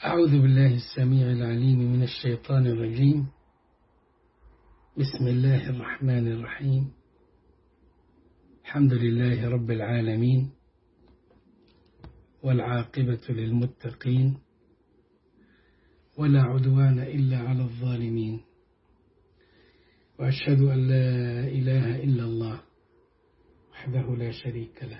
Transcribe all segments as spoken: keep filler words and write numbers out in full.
أعوذ بالله السميع العليم من الشيطان الرجيم. بسم الله الرحمن الرحيم. الحمد لله رب العالمين، والعاقبة للمتقين، ولا عدوان إلا على الظالمين، وأشهد أن لا إله إلا الله وحده لا شريك له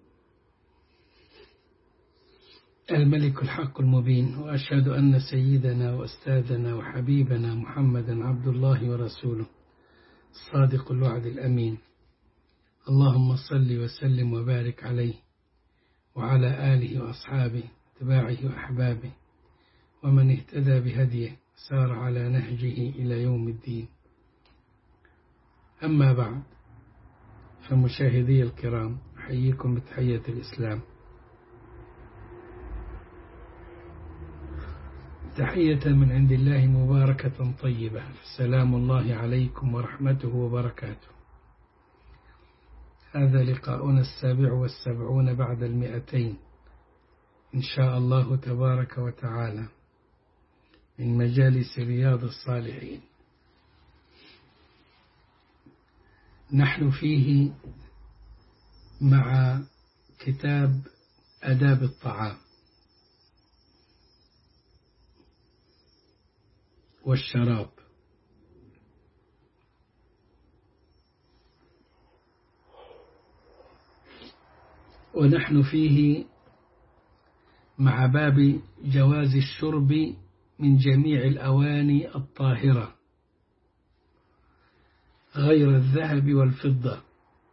الملك الحق المبين، وأشهد أن سيدنا وأستاذنا وحبيبنا محمدا عبد الله ورسوله الصادق الوعد الأمين. اللهم صل وسلم وبارك عليه وعلى آله وأصحابه اتباعه وأحبابه ومن اهتدى بهديه سار على نهجه إلى يوم الدين. أما بعد، فمشاهدي الكرام، أحييكم بتحية الإسلام، تحية من عند الله مباركة طيبة. سلام الله عليكم ورحمته وبركاته. هذا لقاؤنا السابع والسبعون بعد المئتين إن شاء الله تبارك وتعالى من مجالس رياض الصالحين. نحن فيه مع كتاب آداب الطعام والشراب، ونحن فيه مع باب جواز الشرب من جميع الأواني الطاهرة غير الذهب والفضة،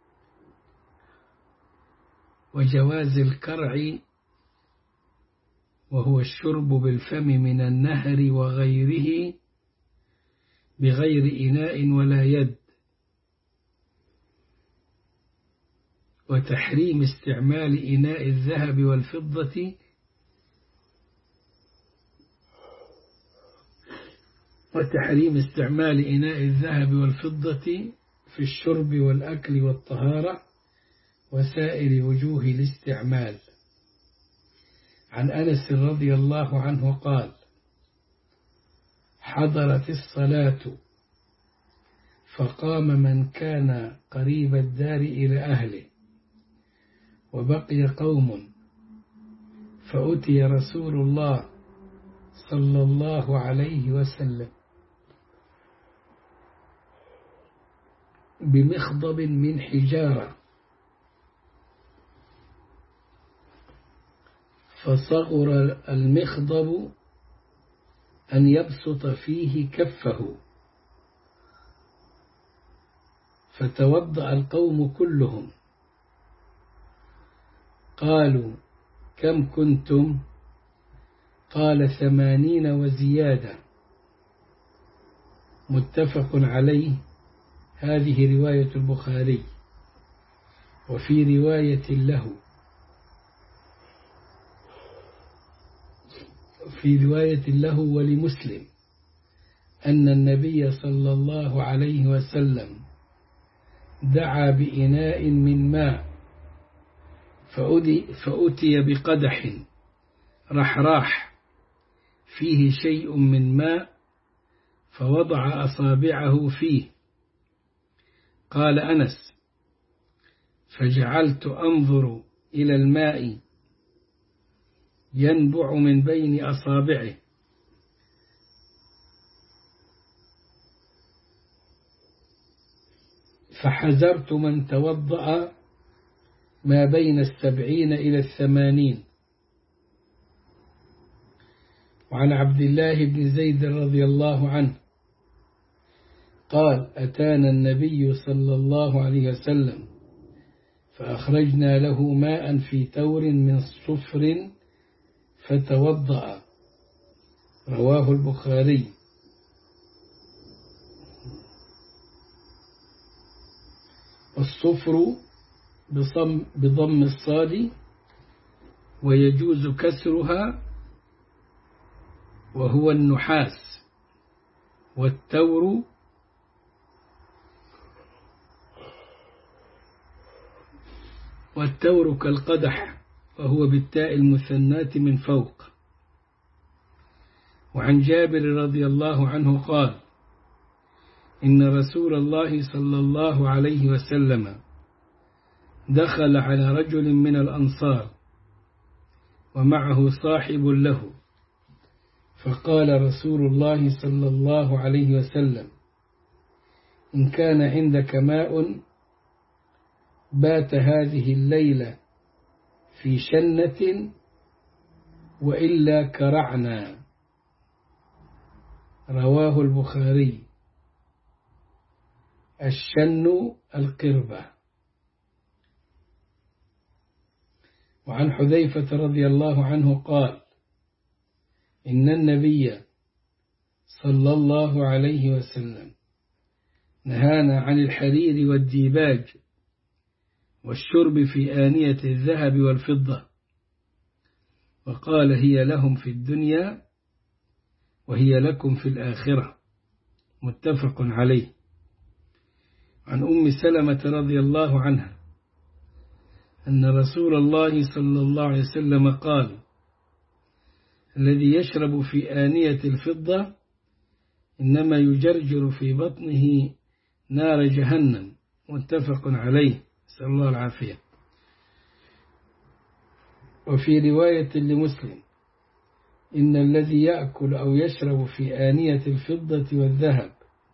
وجواز الكرع وهو الشرب بالفم من النهر وغيره بغير إناء ولا يد، وتحريم استعمال إناء الذهب والفضة وتحريم استعمال إناء الذهب والفضة في الشرب والأكل والطهارة وسائر وجوه الاستعمال. عن أنس رضي الله عنه قال: حضرت الصلاة فقام من كان قريب الدار إلى أهله، وبقي قوم، فأتي رسول الله صلى الله عليه وسلم بمخضب من حجارة، فصغر المخضب أن يبسط فيه كفه، فتوضأ القوم كلهم. قالوا: كم كنتم؟ قال: ثمانين وزيادة. متفق عليه. هذه رواية البخاري. وفي رواية له في رواية له ولمسلم أن النبي صلى الله عليه وسلم دعا بإناء من ماء، فأتي بقدح رحراح فيه شيء من ماء، فوضع أصابعه فيه. قال أنس: فجعلت أنظر إلى الماء ينبع من بين أصابعه، فحذرت من توضأ ما بين السبعين إلى الثمانين. وعن عبد الله بن زيد رضي الله عنه قال: أتانا النبي صلى الله عليه وسلم فأخرجنا له ماء في تور من صفر فتوضأ. رواه البخاري. الصفر بضم الصاد، ويجوز كسرها، وهو النحاس. والتور والتور كالقدح، وهو بالتاء المثناة من فوق. وعن جابر رضي الله عنه قال إن رسول الله صلى الله عليه وسلم دخل على رجل من الأنصار ومعه صاحب له، فقال رسول الله صلى الله عليه وسلم إن كان عندك ماء بات هذه الليلة في شنة وإلا كرعنا. رواه البخاري. الشن القربة. وعن حذيفة رضي الله عنه قال إن النبي صلى الله عليه وسلم نهانا عن الحرير والديباج والشرب في آنية الذهب والفضة، وقال هي لهم في الدنيا وهي لكم في الآخرة. متفق عليه. عن أم سلمة رضي الله عنها أن رسول الله صلى الله عليه وسلم قال الذي يشرب في آنية الفضة إنما يجرجر في بطنه نار جهنم. متفق عليه. نسأل الله العافية. وفي رواية لمسلم إن الذي يأكل أو يشرب في آنية الفضة والذهب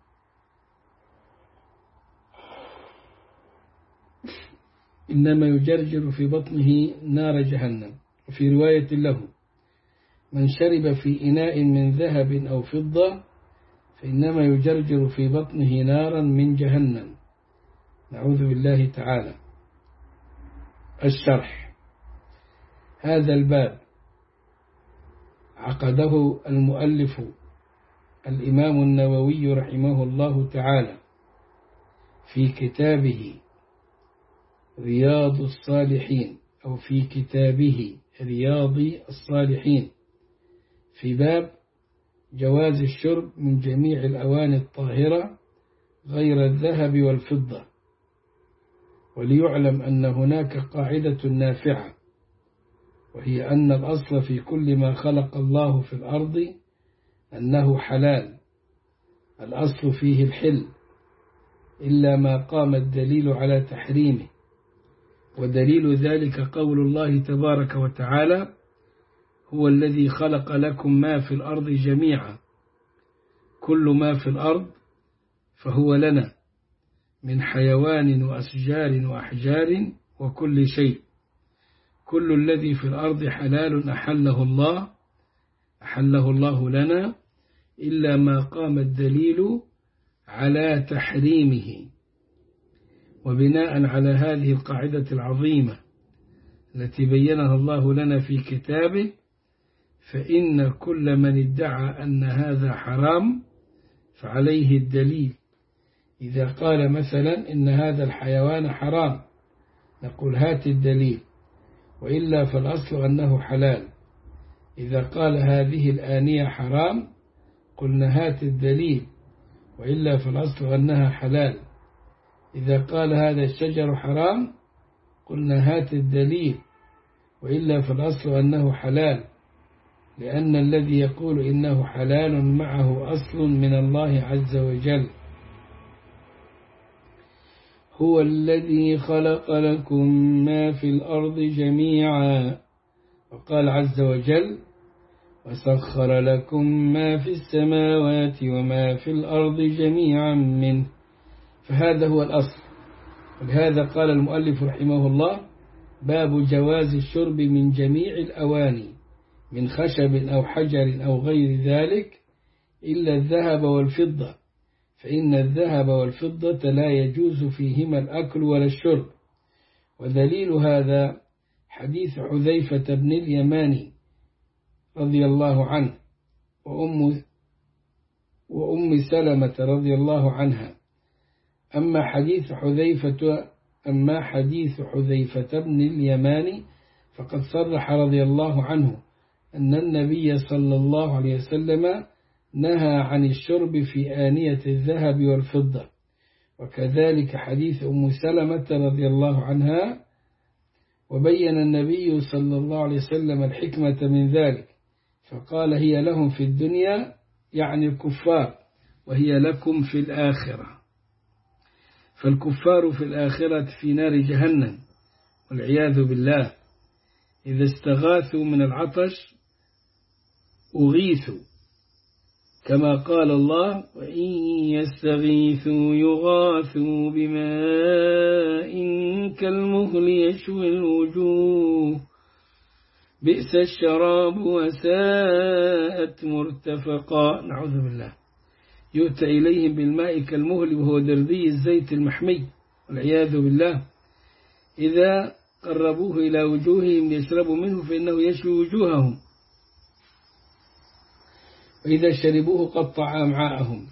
إنما يجرجر في بطنه نار جهنم. وفي رواية له من شرب في إناء من ذهب أو فضة فإنما يجرجر في بطنه نارا من جهنم. نعوذ بالله تعالى. الشرح. هذا الباب عقده المؤلف الإمام النووي رحمه الله تعالى في كتابه رياض الصالحين، أو في كتابه رياض الصالحين، في باب جواز الشرب من جميع الأواني الطاهرة غير الذهب والفضة. وليعلم أن هناك قاعدة نافعة، وهي أن الأصل في كل ما خلق الله في الأرض أنه حلال، الأصل فيه الحل إلا ما قام الدليل على تحريمه. ودليل ذلك قول الله تبارك وتعالى هو الذي خلق لكم ما في الأرض جميعا، كل ما في الأرض فهو لنا من حيوان وأشجار وأحجار وكل شيء، كل الذي في الأرض حلال أحله الله أحله الله لنا إلا ما قام الدليل على تحريمه. وبناء على هذه القاعدة العظيمة التي بينها الله لنا في كتابه، فإن كل من ادعى أن هذا حرام فعليه الدليل. إذا قال مثلا إن هذا الحيوان حرام نقول هات الدليل، وإلا فالأصل أنه حلال. إذا قال هذه الآنية حرام قلنا هات الدليل، وإلا فالأصل أنها حلال. إذا قال هذا الشجر حرام قلنا هات الدليل، وإلا فالأصل أنه حلال، لأن الذي يقول إنه حلال معه أصل من الله عز وجل. هو الذي خلق لكم ما في الأرض جميعا، وقال عز وجل وسخر لكم ما في السماوات وما في الأرض جميعا منه. فهذا هو الأصل. ولهذا قال المؤلف رحمه الله باب جواز الشرب من جميع الأواني من خشب أو حجر أو غير ذلك إلا الذهب والفضة، فإن الذهب والفضة لا يجوز فيهما الأكل ولا الشرب. ودليل هذا حديث حذيفة بن اليماني رضي الله عنه وأم, وأم سلمة رضي الله عنها. أما حديث حذيفة أما حديث حذيفة بن اليماني فقد صرح رضي الله عنه أن النبي صلى الله عليه وسلم نهى عن الشرب في آنية الذهب والفضة. وكذلك حديث أم سلمة رضي الله عنها. وبين النبي صلى الله عليه وسلم الحكمة من ذلك، فقال هي لهم في الدنيا يعني الكفار، وهي لكم في الآخرة. فالكفار في الآخرة في نار جهنم والعياذ بالله. إذا استغاثوا من العطش أغيثوا، كما قال الله: وإن يستغيثوا يغاثوا بماء كالمهل يشوي الوجوه بئس الشراب وساءت مرتفقا. نعوذ بالله. يؤتى إليهم بالماء كالمهل وهو دردي الزيت المحمي والعياذ بالله. إذا قربوه إلى وجوههم ليشربوا منه فإنه يشوي وجوههم، وإذا شربوه قطع أمعاءهم.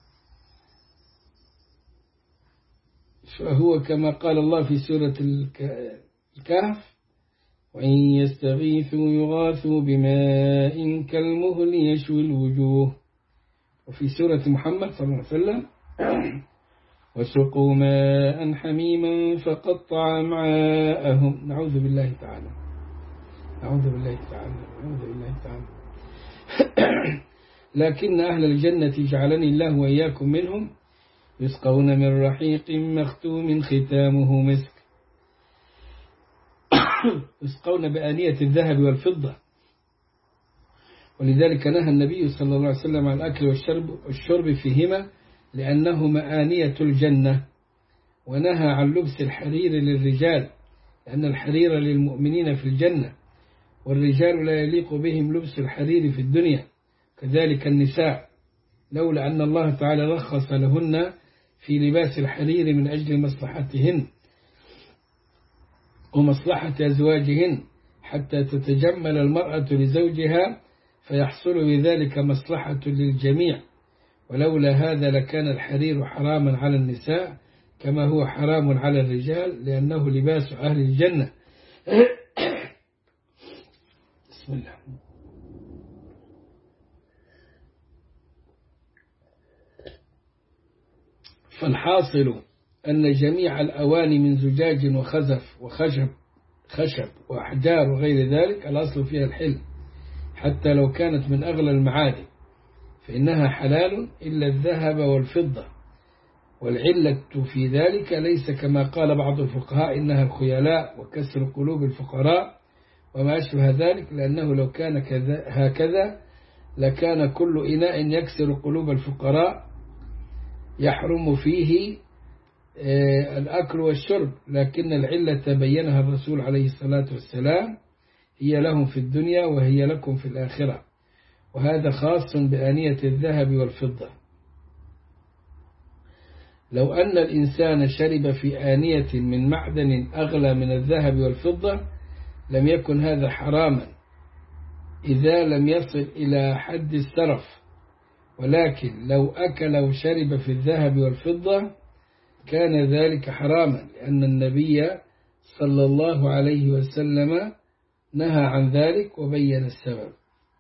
فهو كما قال الله في سورة الكهف: وإن يستغيثوا يغاثوا بماء كالمهل يشوي الوجوه. وفي سورة محمد صلى الله عليه وسلم: وسقوا ماء حميما فقطع أمعاءهم. نعوذ بالله تعالى، نعوذ بالله تعالى، نعوذ بالله تعالى. لكن أهل الجنة جعلني الله وإياكم منهم يسقون من رحيق مختوم ختامه مسك. يسقون بآنية الذهب والفضة، ولذلك نهى النبي صلى الله عليه وسلم عن الأكل والشرب, والشرب فيهما لأنهما آنية الجنة، ونهى عن لبس الحرير للرجال لأن الحرير للمؤمنين في الجنة، والرجال لا يليق بهم لبس الحرير في الدنيا، كذلك النساء، لولا أن الله تعالى رخص لهن في لباس الحرير من أجل مصلحتهن ومصلحة أزواجهن، حتى تتجمل المرأة لزوجها فيحصل بذلك مصلحة للجميع. ولولا هذا لكان الحرير حراما على النساء كما هو حرام على الرجال، لأنه لباس أهل الجنة. بسم الله. فالحاصل أن جميع الأواني من زجاج وخزف وخشب خشب وأحجار وغير ذلك الأصل فيها الحل، حتى لو كانت من أغلى المعادن فإنها حلال إلا الذهب والفضة. والعلة في ذلك ليس كما قال بعض الفقهاء إنها الخيلاء وكسر قلوب الفقراء وما أشبه ذلك، لأنه لو كان كذا هكذا لكان كل إناء يكسر قلوب الفقراء يحرم فيه الأكل والشرب. لكن العلة بينها الرسول عليه الصلاة والسلام: هي لهم في الدنيا وهي لكم في الآخرة. وهذا خاص بآنية الذهب والفضة. لو أن الإنسان شرب في آنية من معدن أغلى من الذهب والفضة لم يكن هذا حراما إذا لم يصل إلى حد السرف، ولكن لو أكل وشرب في الذهب والفضة كان ذلك حراما، لأن النبي صلى الله عليه وسلم نهى عن ذلك وبين السبب.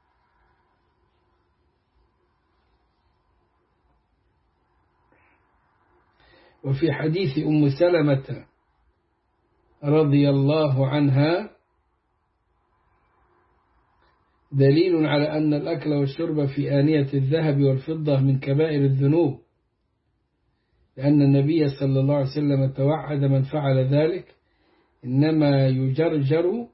وفي حديث أم سلمة رضي الله عنها دليل على أن الأكل والشرب في آنية الذهب والفضة من كبائر الذنوب، لأن النبي صلى الله عليه وسلم توعد من فعل ذلك إنما يجرجر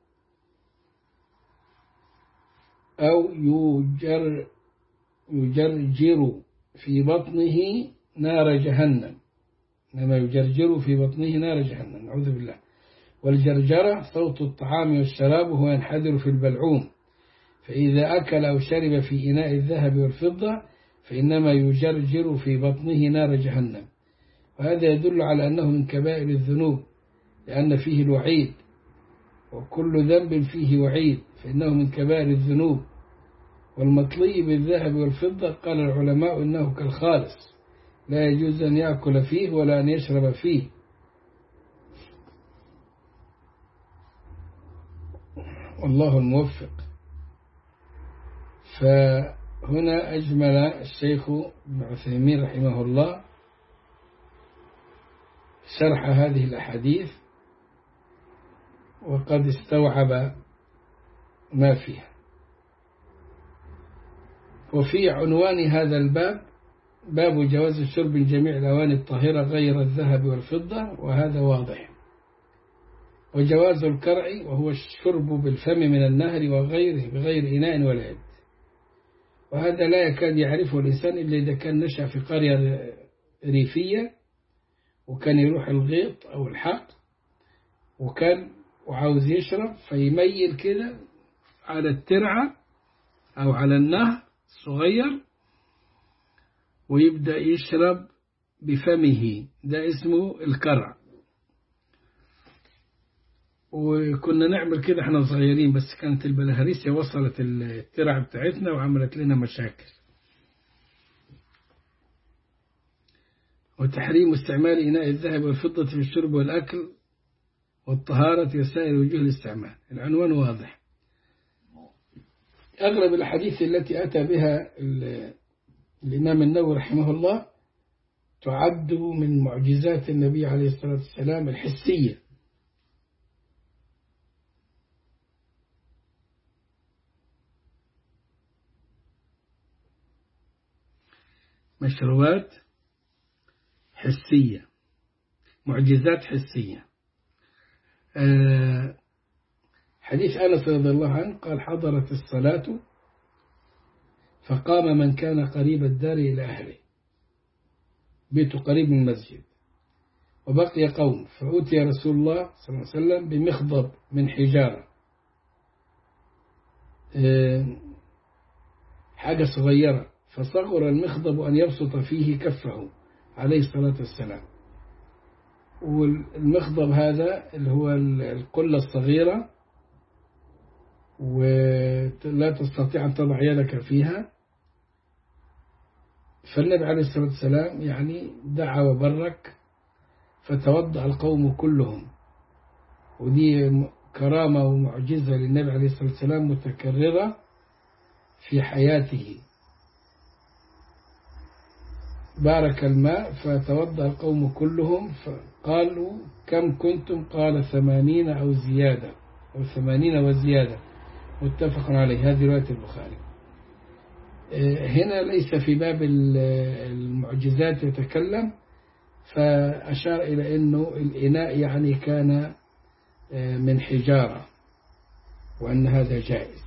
أو يجر يجرجر في بطنه نار جهنم، إنما يجرجر في بطنه نار جهنم، نعوذ بالله. والجرجرة صوت الطعام والشراب وهو ينحدر في البلعوم، فإذا أكل أو شرب في إناء الذهب والفضة فإنما يجرجر في بطنه نار جهنم. وهذا يدل على أنه من كبائر الذنوب، لأن فيه الوعيد، وكل ذنب فيه وعيد فإنه من كبائر الذنوب. والمطلي بالذهب والفضة قال العلماء إنه كالخالص، لا يجوز أن يأكل فيه ولا أن يشرب فيه. والله الموفق. فهنا أجمل الشيخ ابن عثيمين رحمه الله شرح هذه الأحاديث، وقد استوعب ما فيها. وفي عنوان هذا الباب باب جواز الشرب من جميع الأواني الطاهرة غير الذهب والفضة، وهذا واضح. وجواز الكرع وهو الشرب بالفم من النهر وغيره بغير إناء ولا يد، وهذا لا يكاد يعرفه الإنسان إلا إذا كان نشأ في قرية ريفية وكان يروح الغيط أو الحق وكان وعاوز يشرب فيميل كده على الترعة أو على النهر الصغير ويبدأ يشرب بفمه، ده اسمه الكرع. وكنا نعمل كده احنا صغيرين، بس كانت البلهارسيا وصلت الترع بتاعتنا وعملت لنا مشاكل. وتحريم استعمال إناء الذهب والفضة في الشرب والأكل والطهارة وسائر وجوه الاستعمال. العنوان واضح. أغلب الحديث التي أتى بها الإمام النووي رحمه الله تعد من معجزات النبي عليه الصلاة والسلام الحسية، مشروبات حسية، معجزات حسية. حديث أنس رضي الله عنه قال: حضرت الصلاة فقام من كان قريب الدار إلى أهله، بيته قريب من المسجد، وبقي قوم، فأتي رسول الله صلى الله عليه وسلم بمخضب من حجارة، حاجة صغيرة، فصغر المخضب أن يبسط فيه كفه عليه الصلاة والسلام. والمخضب هذا اللي هو القلة الصغيرة ولا تستطيع أن تضع يدك فيها، فالنبي عليه الصلاة والسلام يعني دعا وبرك فتوضأ القوم كلهم. ودي كرامة ومعجزة للنبي عليه الصلاة والسلام متكررة في حياته. بارك الماء فتوضأ القوم كلهم، فقالوا: كم كنتم؟ قال: ثمانين أو زيادة أو ثمانين وزيادة، متفق عليه. هذه رواية البخاري. هنا ليس في باب المعجزات يتكلم، فأشار إلى أنه الإناء يعني كان من حجارة وأن هذا جائز.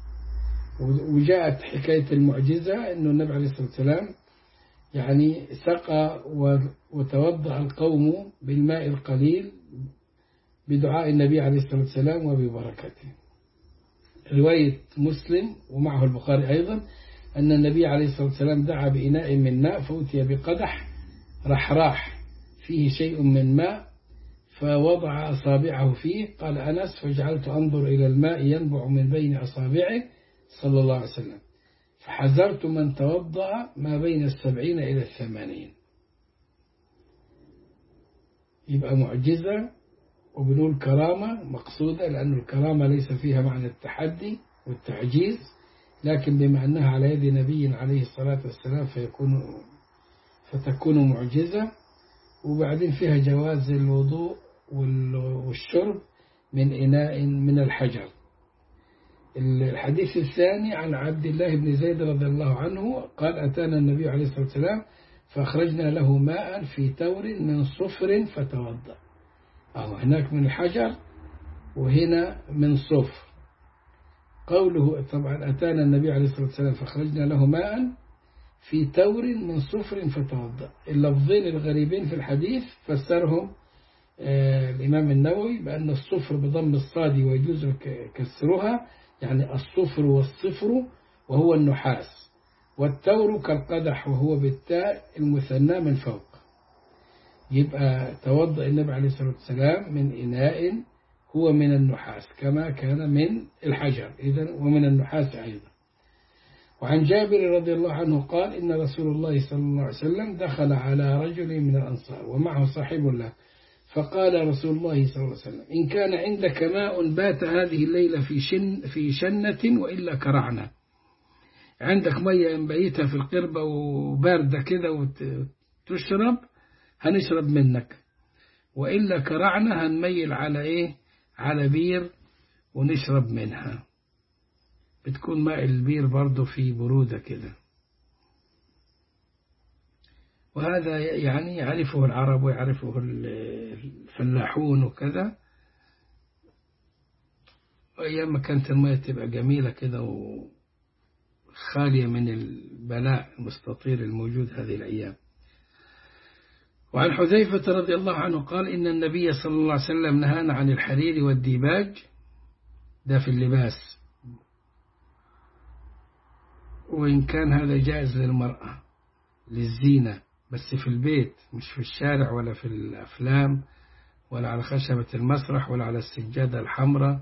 وجاءت حكاية المعجزة أنه النبي عليه الصلاة والسلام يعني سقى وتوضأ القوم بالماء القليل بدعاء النبي عليه الصلاة والسلام وببركته. رواية مسلم ومعه البخاري أيضا أن النبي عليه الصلاة والسلام دعا بإناء من ماء فأتي بقدح رحراح فيه شيء من ماء فوضع أصابعه فيه. قال أنس: فجعلت أنظر إلى الماء ينبع من بين أصابعه صلى الله عليه وسلم، فحذرت من توضأ ما بين السبعين إلى الثمانين. يبقى معجزة، وبنقول كرامة مقصودة، لأن الكرامة ليس فيها معنى التحدي والتعجيز، لكن بما أنها على يد نبي عليه الصلاة والسلام فيكون فتكون معجزة. وبعدين فيها جواز الوضوء والشرب من إناء من الحجر. الحديث الثاني عن عبد الله بن زيد رضي الله عنه قال: أتانا النبي عليه الصلاة والسلام فأخرجنا له ماء في تور من صفر فتوضأ. أو هناك من الحجر وهنا من صفر. قوله طبعا أتانا النبي عليه الصلاة والسلام فأخرجنا له ماء في تور من صفر فتوضأ. اللفظين الغريبين في الحديث فسرهم آه الإمام النووي بأن الصفر بضم الصاد ويجوز كسرها، يعني الصفر والصفر وهو النحاس، والتور كالقدح وهو بالتاء المثنى من فوق. يبقى توضأ النبي عليه الصلاة والسلام من إناء هو من النحاس كما كان من الحجر إذن ومن النحاس أيضا. وعن جابر رضي الله عنه قال: إن رسول الله صلى الله عليه وسلم دخل على رجل من الأنصار ومعه صاحب له، فقال رسول الله صلى الله عليه وسلم: إن كان عندك ماء بات هذه الليلة في شن في شنة وإلا كرعنا. عندك مية مبيتها في القربة وباردة كده وتشرب هنشرب منك، وإلا كرعنا هنميل على إيه؟ على بير ونشرب منها. بتكون ماء البير برضو في برودة كده. وهذا يعني يعرفه العرب ويعرفه الفلاحون وكذا. وأيام ما كانت المياه تبقى جميلة كده وخالية من البلاء المستطير الموجود هذه الأيام. وعن حذيفة رضي الله عنه قال إن النبي صلى الله عليه وسلم نهانا عن الحرير والديباج، ده في اللباس، وإن كان هذا جائز للمرأة للزينة بس في البيت، مش في الشارع ولا في الأفلام ولا على خشبة المسرح ولا على السجادة الحمراء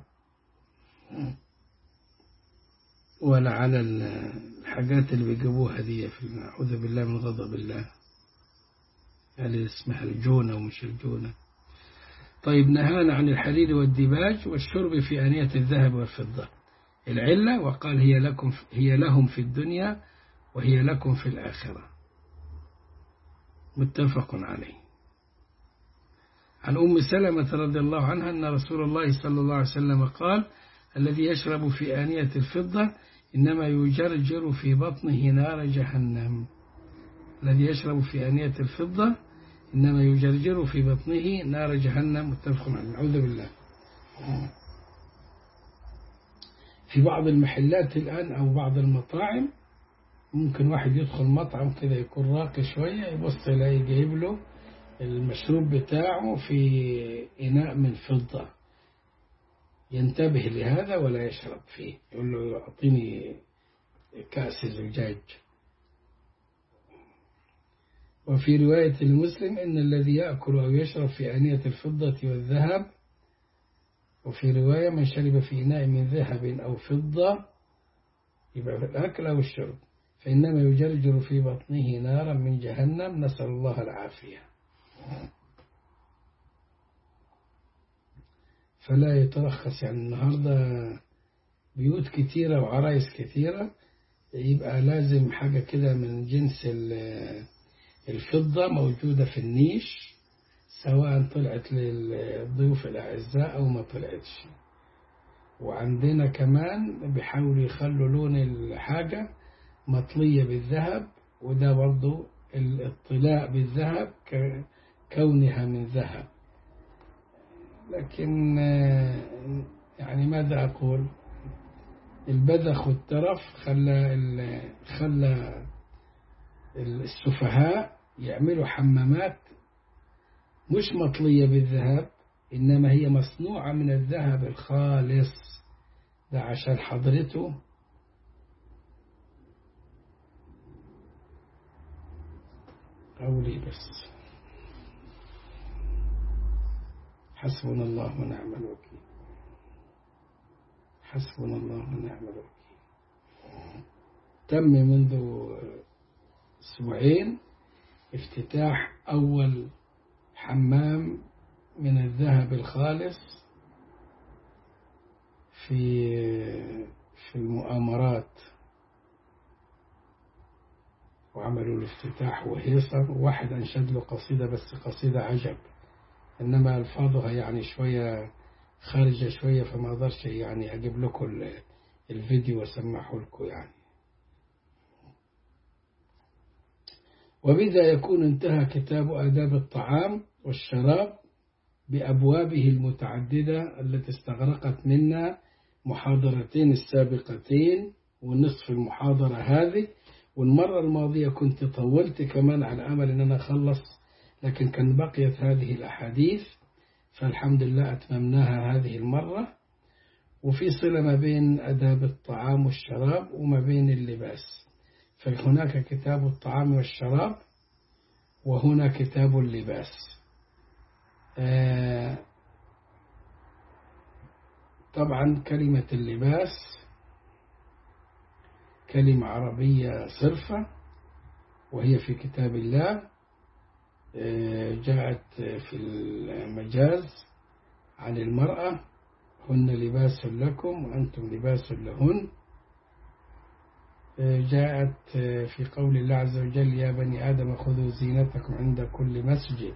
ولا على الحاجات اللي بيجيبوها دي، في أعوذ بالله من غضب الله، اللي اسمها الجونة ومش الجونة. طيب نهانا عن الحرير والديباج والشرب في آنية الذهب والفضة. العلة وقال هي لكم هي لهم في الدنيا وهي لكم في الآخرة، متفق عليه. عن أم سلمة رضي الله عنها أن رسول الله صلى الله عليه وسلم قال الذي يشرب في آنية الفضة إنما يجرجر في بطنه نار جهنم. الذي يشرب في آنية الفضة إنما يجرجر في بطنه نار جهنم، متفق عليه. أعوذ بالله. في بعض المحلات الآن أو بعض المطاعم ممكن واحد يدخل مطعم كده يكون راقي شوية، يبص يلاقي جايب له المشروب بتاعه في إناء من فضة، ينتبه لهذا ولا يشرب فيه، يقول له أعطيني كأس زجاج. وفي رواية المسلم إن الذي يأكل أو يشرب في آنية الفضة والذهب، وفي رواية من شرب في إناء من ذهب أو فضة، يبقى في الأكل أو الشرب، فإنما يجرجر في بطنه نارا من جهنم، نسأل الله العافية. فلا يترخص، يعني النهاردة بيوت كتيرة وعرايس كتيرة يبقى لازم حاجة كده من جنس الفضة موجودة في النيش، سواء طلعت للضيوف الأعزاء أو ما طلعتش. وعندنا كمان بيحاولوا يخلوا لون الحاجة مطلية بالذهب، وده برضو الاطلاء بالذهب كونها من ذهب. لكن يعني ماذا أقول، البذخ والترف خلى خلى السفهاء يعملوا حمامات مش مطلية بالذهب، إنما هي مصنوعة من الذهب الخالص، ده عشان حضرته قولي بس. حسبنا الله ونعم الوكيل، حسبنا الله ونعم الوكيل. تم منذ أسبوعين افتتاح أول حمام من الذهب الخالص في في المؤامرات، وعملوا الافتتاح وهيصة، وواحد أنشد له قصيدة، بس قصيدة عجب، إنما ألفاظها يعني شوية خارجة شوية، فما أقدرش يعني أجيب لكم الفيديو وأسمعه لكم يعني. وبذا يكون انتهى كتاب آداب الطعام والشراب بأبوابه المتعددة التي استغرقت منا محاضرتين السابقتين ونصف المحاضرة هذه. والمرة الماضية كنت طولت كمان على أمل أن أنا أخلص، لكن كان بقيت هذه الأحاديث، فالحمد لله أتممناها هذه المرة. وفي صلة ما بين آداب الطعام والشراب وما بين اللباس، فهناك كتاب الطعام والشراب وهنا كتاب اللباس. آه طبعا كلمة اللباس كلمة عربية صرفة، وهي في كتاب الله آه جاءت في المجاز عن المرأة، هن لباس لكم وأنتم لباس لهن. جاءت في قول الله عز وجل يا بني آدم خذوا زينتكم عند كل مسجد.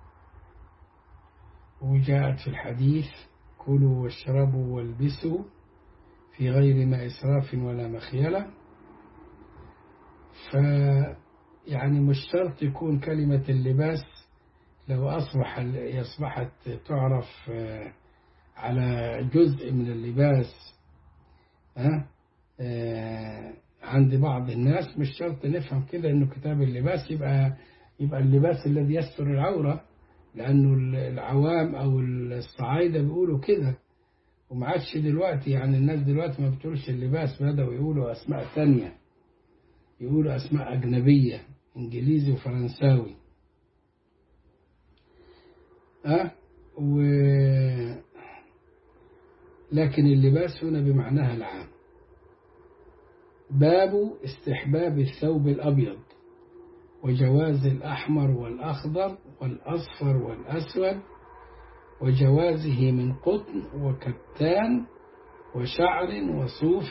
وجاءت في الحديث كلوا واشربوا والبسوا في غير ما إسراف ولا مخيلة. فيعني مش شرط يكون كلمة اللباس لو أصبح أصبحت تعرف على جزء من اللباس ها عند بعض الناس، مش شرط نفهم كده إنه كتاب اللباس يبقى يبقى اللباس الذي يستر العورة، لأنه العوام أو الصعايدة بيقولوا كده، وما عادش دلوقتي يعني الناس دلوقتي ما بتقولش اللباس، بدأوا يقولوا أسماء ثانية، يقولوا أسماء أجنبية إنجليزي وفرنساوي. أه و لكن اللباس هنا بمعناها العام. باب استحباب الثوب الأبيض وجواز الأحمر والأخضر والأصفر والأسود، وجوازه من قطن وكتان وشعر وصوف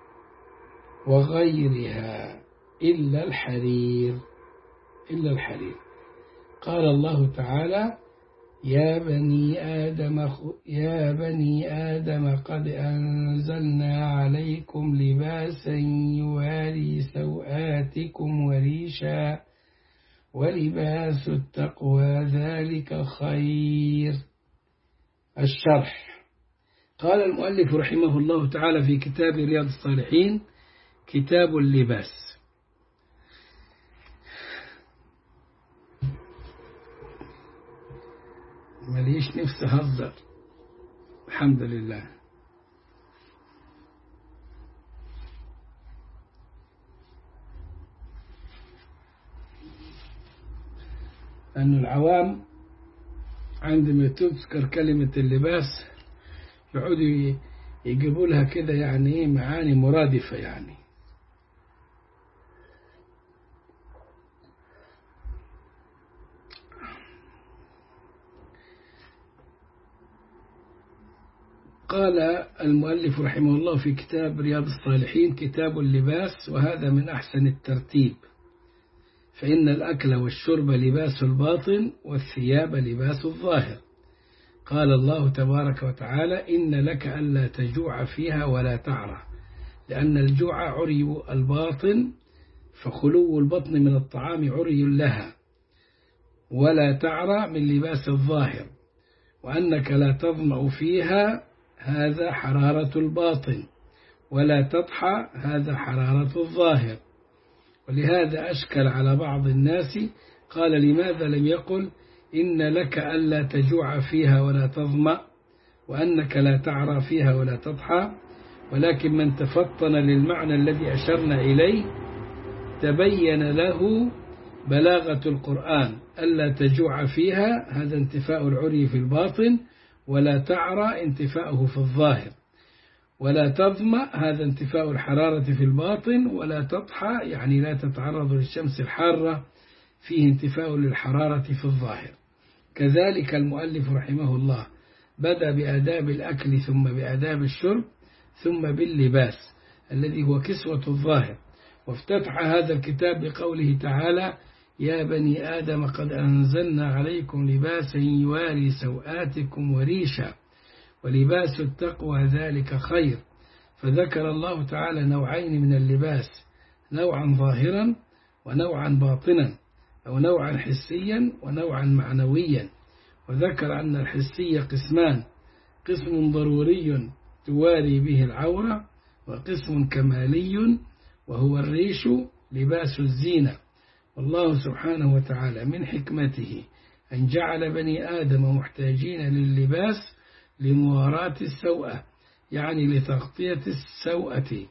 وغيرها إلا الحرير إلا الحرير. قال الله تعالى: يا بني آدم يا بني آدم قد أنزلنا عليكم لباسا يواري سوآتكم وريشا ولباس التقوى ذلك خير. الشرح. قال المؤلف رحمه الله تعالى في كتاب رياض الصالحين: كتاب اللباس. مليش نفس هزر، الحمد لله. أن العوام عندما تذكر كلمة اللباس يقعدوا يجيبوا لها كده يعني معاني مرادفة يعني. قال المؤلف رحمه الله في كتاب رياض الصالحين: كتاب اللباس، وهذا من أحسن الترتيب، فإن الأكل والشرب لباس الباطن والثياب لباس الظاهر. قال الله تبارك وتعالى: إن لك ألا تجوع فيها ولا تعرى، لأن الجوع عري الباطن، فخلو البطن من الطعام عري لها، ولا تعرى من لباس الظاهر، وأنك لا تظمأ فيها، هذا حرارة الباطن، ولا تضحى، هذا حرارة الظاهر. ولهذا أشكل على بعض الناس، قال: لماذا لم يقل إن لك ألا تجوع فيها ولا تظمأ، وأنك لا تعرى فيها ولا تضحى؟ ولكن من تفطن للمعنى الذي أشرنا إليه تبين له بلاغة القرآن. ألا تجوع فيها، هذا انتفاء العري في الباطن، ولا تعرى انتفاؤه في الظاهر، ولا تظمأ هذا انتفاء الحرارة في الباطن، ولا تضحى يعني لا تتعرض للشمس الحارة، فيه انتفاء للحرارة في الظاهر. كذلك المؤلف رحمه الله بدأ بآداب الأكل، ثم بآداب الشرب، ثم باللباس الذي هو كسوة الظاهر، وافتتح هذا الكتاب بقوله تعالى: يا بني آدم قد أنزلنا عليكم لباسا يواري سوآتكم وريشا ولباس التقوى ذلك خير. فذكر الله تعالى نوعين من اللباس: نوعا ظاهرا ونوعا باطنا، أو نوعا حسيا ونوعا معنويا. وذكر أن الحسي قسمان: قسم ضروري تواري به العورة، وقسم كمالي وهو الريش لباس الزينة. والله سبحانه وتعالى من حكمته أن جعل بني آدم محتاجين لللباس لمواراة السوءة، يعني لتغطية السوءة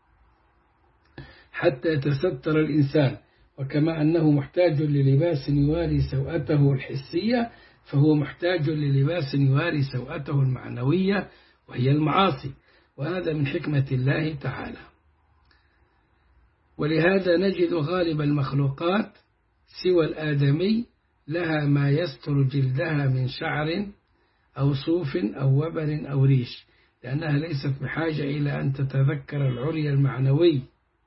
حتى يتستر الإنسان. وكما أنه محتاج للباس يواري سوءته الحسية، فهو محتاج للباس يواري سوءته المعنوية، وهي المعاصي، وهذا من حكمة الله تعالى. ولهذا نجد غالب المخلوقات سوى الآدمي لها ما يستر جلدها من شعر أو صوف أو وبر أو ريش، لأنها ليست بحاجة إلى أن تتذكر العري المعنوي،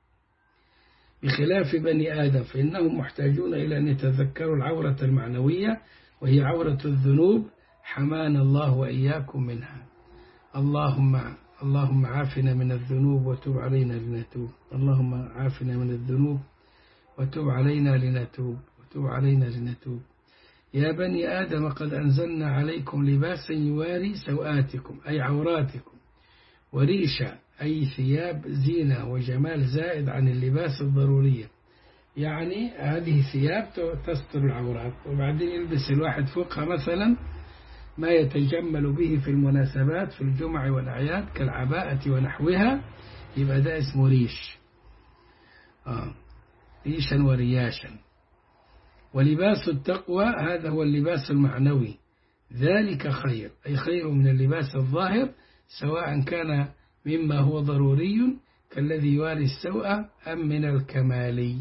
بخلاف بني آدم فإنهم محتاجون إلى أن يتذكروا العورة المعنوية، وهي عورة الذنوب، حمانا الله وإياكم منها. اللهم اللهم عافنا من الذنوب وتب علينا لنتوب. اللهم عافنا من الذنوب وتب علينا لنتوب وتب علينا لنتوب. يا بني آدم قد أنزلنا عليكم لباسا يواري سوآتكم أي عوراتكم، وريشا أي ثياب زينة وجمال زائد عن اللباس الضرورية، يعني هذه ثياب تستر العورات، وبعدين يلبس الواحد فوقها مثلا ما يتجمل به في المناسبات في الجمع والأعياد كالعباءة ونحوها، يبقى ده اسمه ريش. آه. ريشا ورياشا. ولباس التقوى هذا هو اللباس المعنوي، ذلك خير أي خير من اللباس الظاهر، سواء كان مما هو ضروري كالذي يواري السوء أم من الكمالي.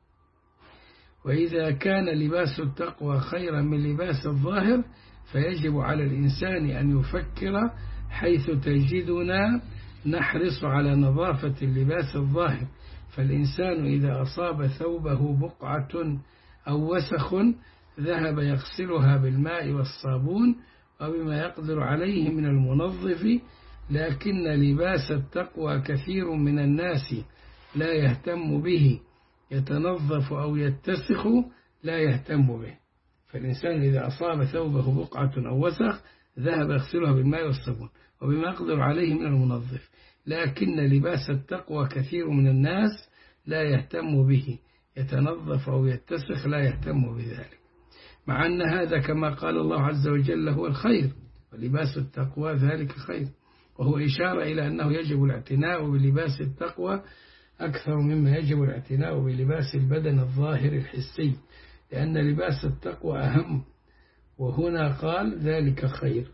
وإذا كان لباس التقوى خيرا من لباس الظاهر فيجب على الإنسان أن يفكر حيث تجدنا نحرص على نظافة اللباس الظاهر. فالإنسان إذا أصاب ثوبه بقعة أو وسخ ذهب يغسلها بالماء والصابون وبما يقدر عليه من المنظف، لكن لباس التقوى كثير من الناس لا يهتم به، يتنظف أو يتسخ لا يهتم به. فالإنسان إذا أصاب ثوبه بقعة أو وسخ ذهب يغسلها بالماء والصابون وبما يقدر عليه من المنظف، لكن لباس التقوى كثير من الناس لا يهتم به، يتنظف أو يتسخ لا يهتم بذلك، مع أن هذا كما قال الله عز وجل هو الخير، ولباس التقوى ذلك خير. وهو إشارة إلى أنه يجب الاعتناء بلباس التقوى أكثر مما يجب الاعتناء بلباس البدن الظاهر الحسي، لأن لباس التقوى أهم، وهنا قال ذلك خير.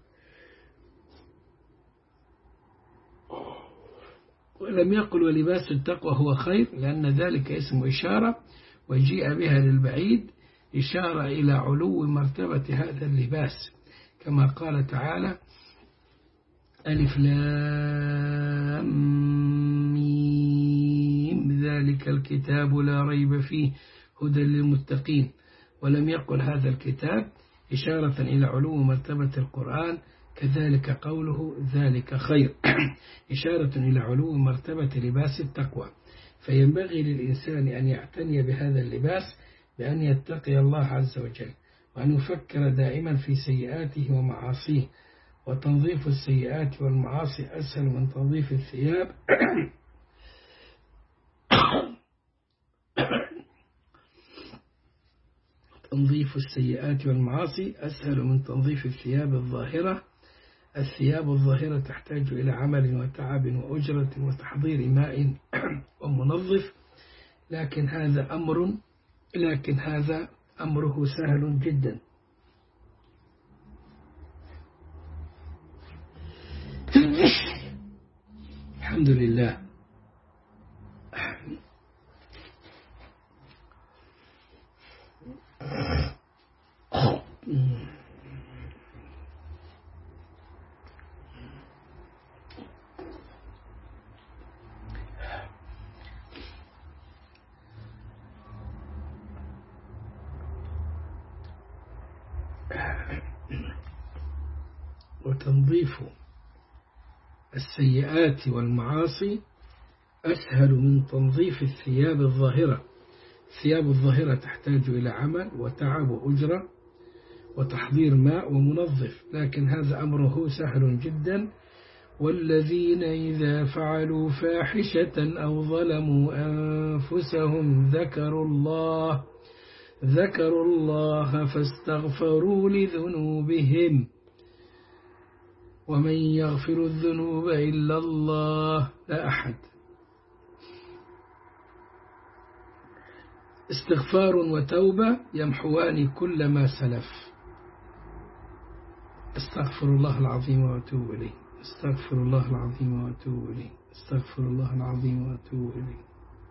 ولم يقل ولباس التقوى هو خير، لأن ذلك اسم إشارة وجيء بها للبعيد، إشارة إلى علو مرتبة هذا اللباس، كما قال تعالى ألف لام ميم ذلك الكتاب لا ريب فيه هدى للمتقين. ولم يقل هذا الكتاب إشارة إلى علو مرتبة القرآن، كذلك قوله ذلك خير إشارة إلى علو مرتبة لباس التقوى. فينبغي للإنسان أن يعتني بهذا اللباس بأن يتقي الله عز وجل، وأن يفكر دائما في سيئاته ومعاصيه، وتنظيف السيئات والمعاصي أسهل من تنظيف الثياب تنظيف السيئات والمعاصي أسهل من تنظيف الثياب الظاهرة. الثياب الظاهرة تحتاج إلى عمل وتعب وأجرة وتحضير ماء ومنظف، لكن هذا أمر لكن هذا أمره سهل جدا. الحمد لله. وتنظيف السيئات والمعاصي أسهل من تنظيف الثياب الظاهرة. الثياب الظاهرة تحتاج إلى عمل وتعب وأجرة وتحضير ماء ومنظف، لكن هذا أمره سهل جدا. والذين إذا فعلوا فاحشة أو ظلموا أنفسهم ذكروا الله ذكروا الله فاستغفروا لذنوبهم ومن يغفر الذنوب إلا الله لا أحد. استغفار وتوبة يمحوان كل ما سلف. استغفر الله العظيم وأتوب إليه، استغفر الله العظيم وأتوب إليه، استغفر الله العظيم وأتوب إليه.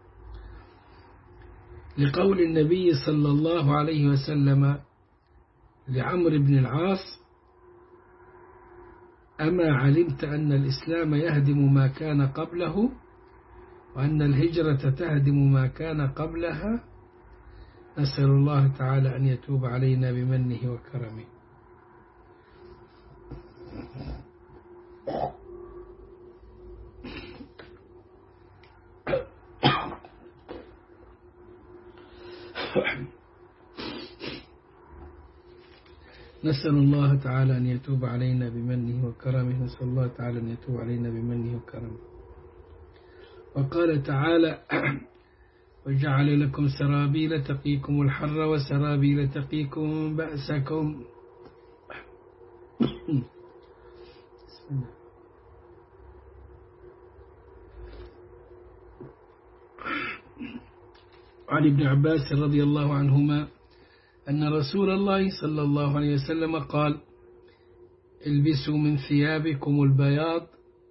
لقول النبي صلى الله عليه وسلم لعمرو بن العاص: أما علمت أن الإسلام يهدم ما كان قبله وأن الهجرة تهدم ما كان قبلها؟ نسأل الله تعالى أن يتوب علينا بمنه وكرمه. نسأل الله تعالى أن يتوب علينا بمنه وكرمه نسأل الله تعالى أن يتوب علينا بمنه وكرمه. وقال تعالى وجعل لكم سرابيل تقيكم الحر وسرابيل تقيكم بأسكم. عن ابن عباس رضي الله عنهما أن رسول الله صلى الله عليه وسلم قال البسوا من ثيابكم البياض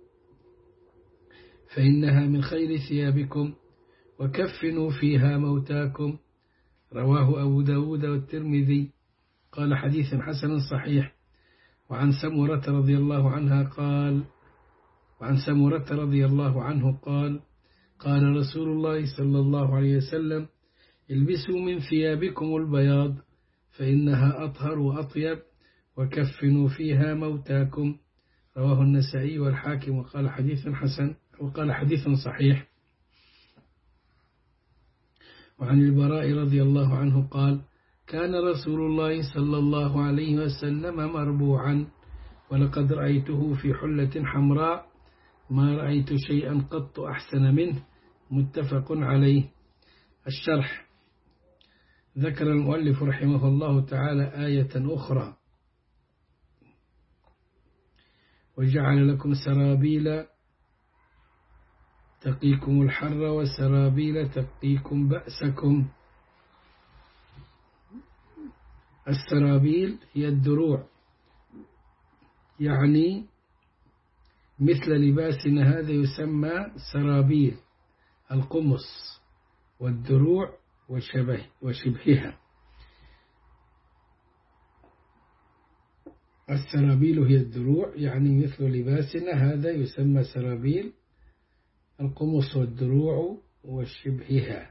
فإنها من خير ثيابكم وكفنوا فيها موتاكم. رواه أبو داود والترمذي قال حديث حسن صحيح. وعن سمرة رضي الله عنها قال وعن سمرة رضي الله عنه قال قال رسول الله صلى الله عليه وسلم البسوا من ثيابكم البياض فإنها أطهر وأطيب وكفنوا فيها موتاكم. رواه النسائي والحاكم وقال حديث حسن وقال حديث صحيح. وعن البراء رضي الله عنه قال كان رسول الله صلى الله عليه وسلم مربوعا ولقد رأيته في حلة حمراء ما رأيت شيئا قط أحسن منه. متفق عليه. الشرح ذكر المؤلف رحمه الله تعالى آية أخرى وجعل لكم سرابيل تقيكم الحر وسرابيل تقيكم بأسكم. السرابيل هي الدروع يعني مثل لباسنا هذا يسمى سرابيل القمص والدروع وشبه وشبهها. السرابيل هي الدروع يعني مثل لباسنا هذا يسمى سرابيل القمص والدروع وشبهها.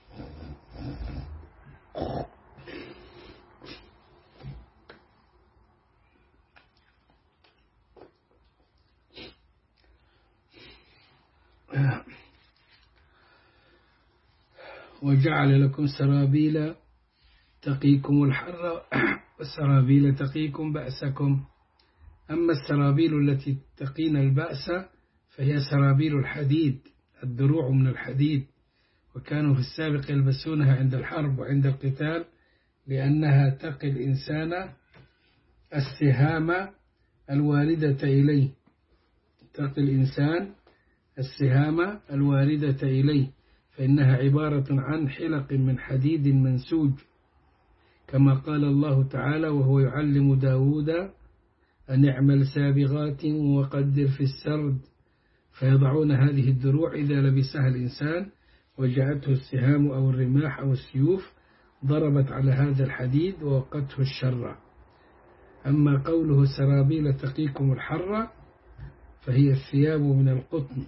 وجعل لكم سرابيل تقيكم الحر وسرابيل تقيكم بأسكم. أما السرابيل التي تقينا البأس فهي سرابيل الحديد الدروع من الحديد وكانوا في السابق يلبسونها عند الحرب وعند القتال لأنها تقي الإنسان السهام الواردة إليه تقي الإنسان السهام الواردة إليه فإنها عبارة عن حلق من حديد منسوج كما قال الله تعالى وهو يعلم داود أن اعمل سابغات وقدر في السرد فيضعون هذه الدروع إذا لبسها الإنسان وجاءته السهام أو الرماح أو السيوف ضربت على هذا الحديد ووقته الشر. أما قوله سرابيل تقيكم الحر فهي الثياب من القطن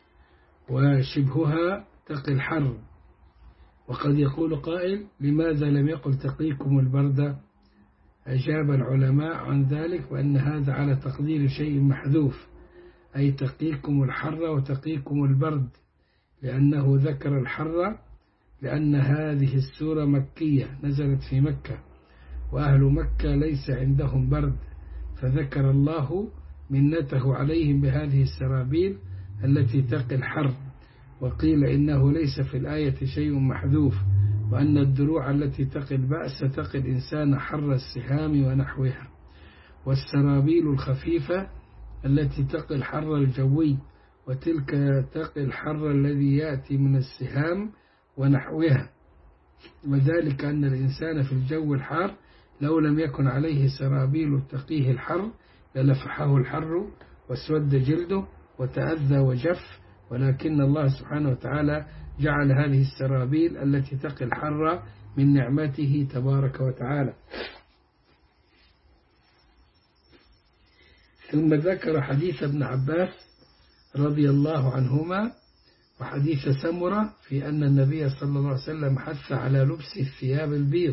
وشبهها تقي الحر. وقد يقول قائل لماذا لم يقل تقيكم البرد؟ أجاب العلماء عن ذلك وأن هذا على تقدير شيء محذوف أي تقيكم الحر وتقيكم البرد لأنه ذكر الحر لأن هذه السورة مكية نزلت في مكة وأهل مكة ليس عندهم برد فذكر الله منته عليهم بهذه السرابيل التي تقي الحر. وقيل إنه ليس في الآية شيء محذوف وأن الدروع التي تقي البأس تقي الإنسان حر السهام ونحوها والسرابيل الخفيفة التي تقي الحر الجوي وتلك تقي الحر الذي يأتي من السهام ونحوها. وذلك أن الإنسان في الجو الحار لو لم يكن عليه سرابيل تقيه الحر للفحه الحر واسود جلده وتأذى وجف ولكن الله سبحانه وتعالى جعل هذه السرابيل التي تقي الحر من نعمته تبارك وتعالى. ثم ذكر حديث ابن عباس رضي الله عنهما وحديث سمرة في أن النبي صلى الله عليه وسلم حث على لبس الثياب البيض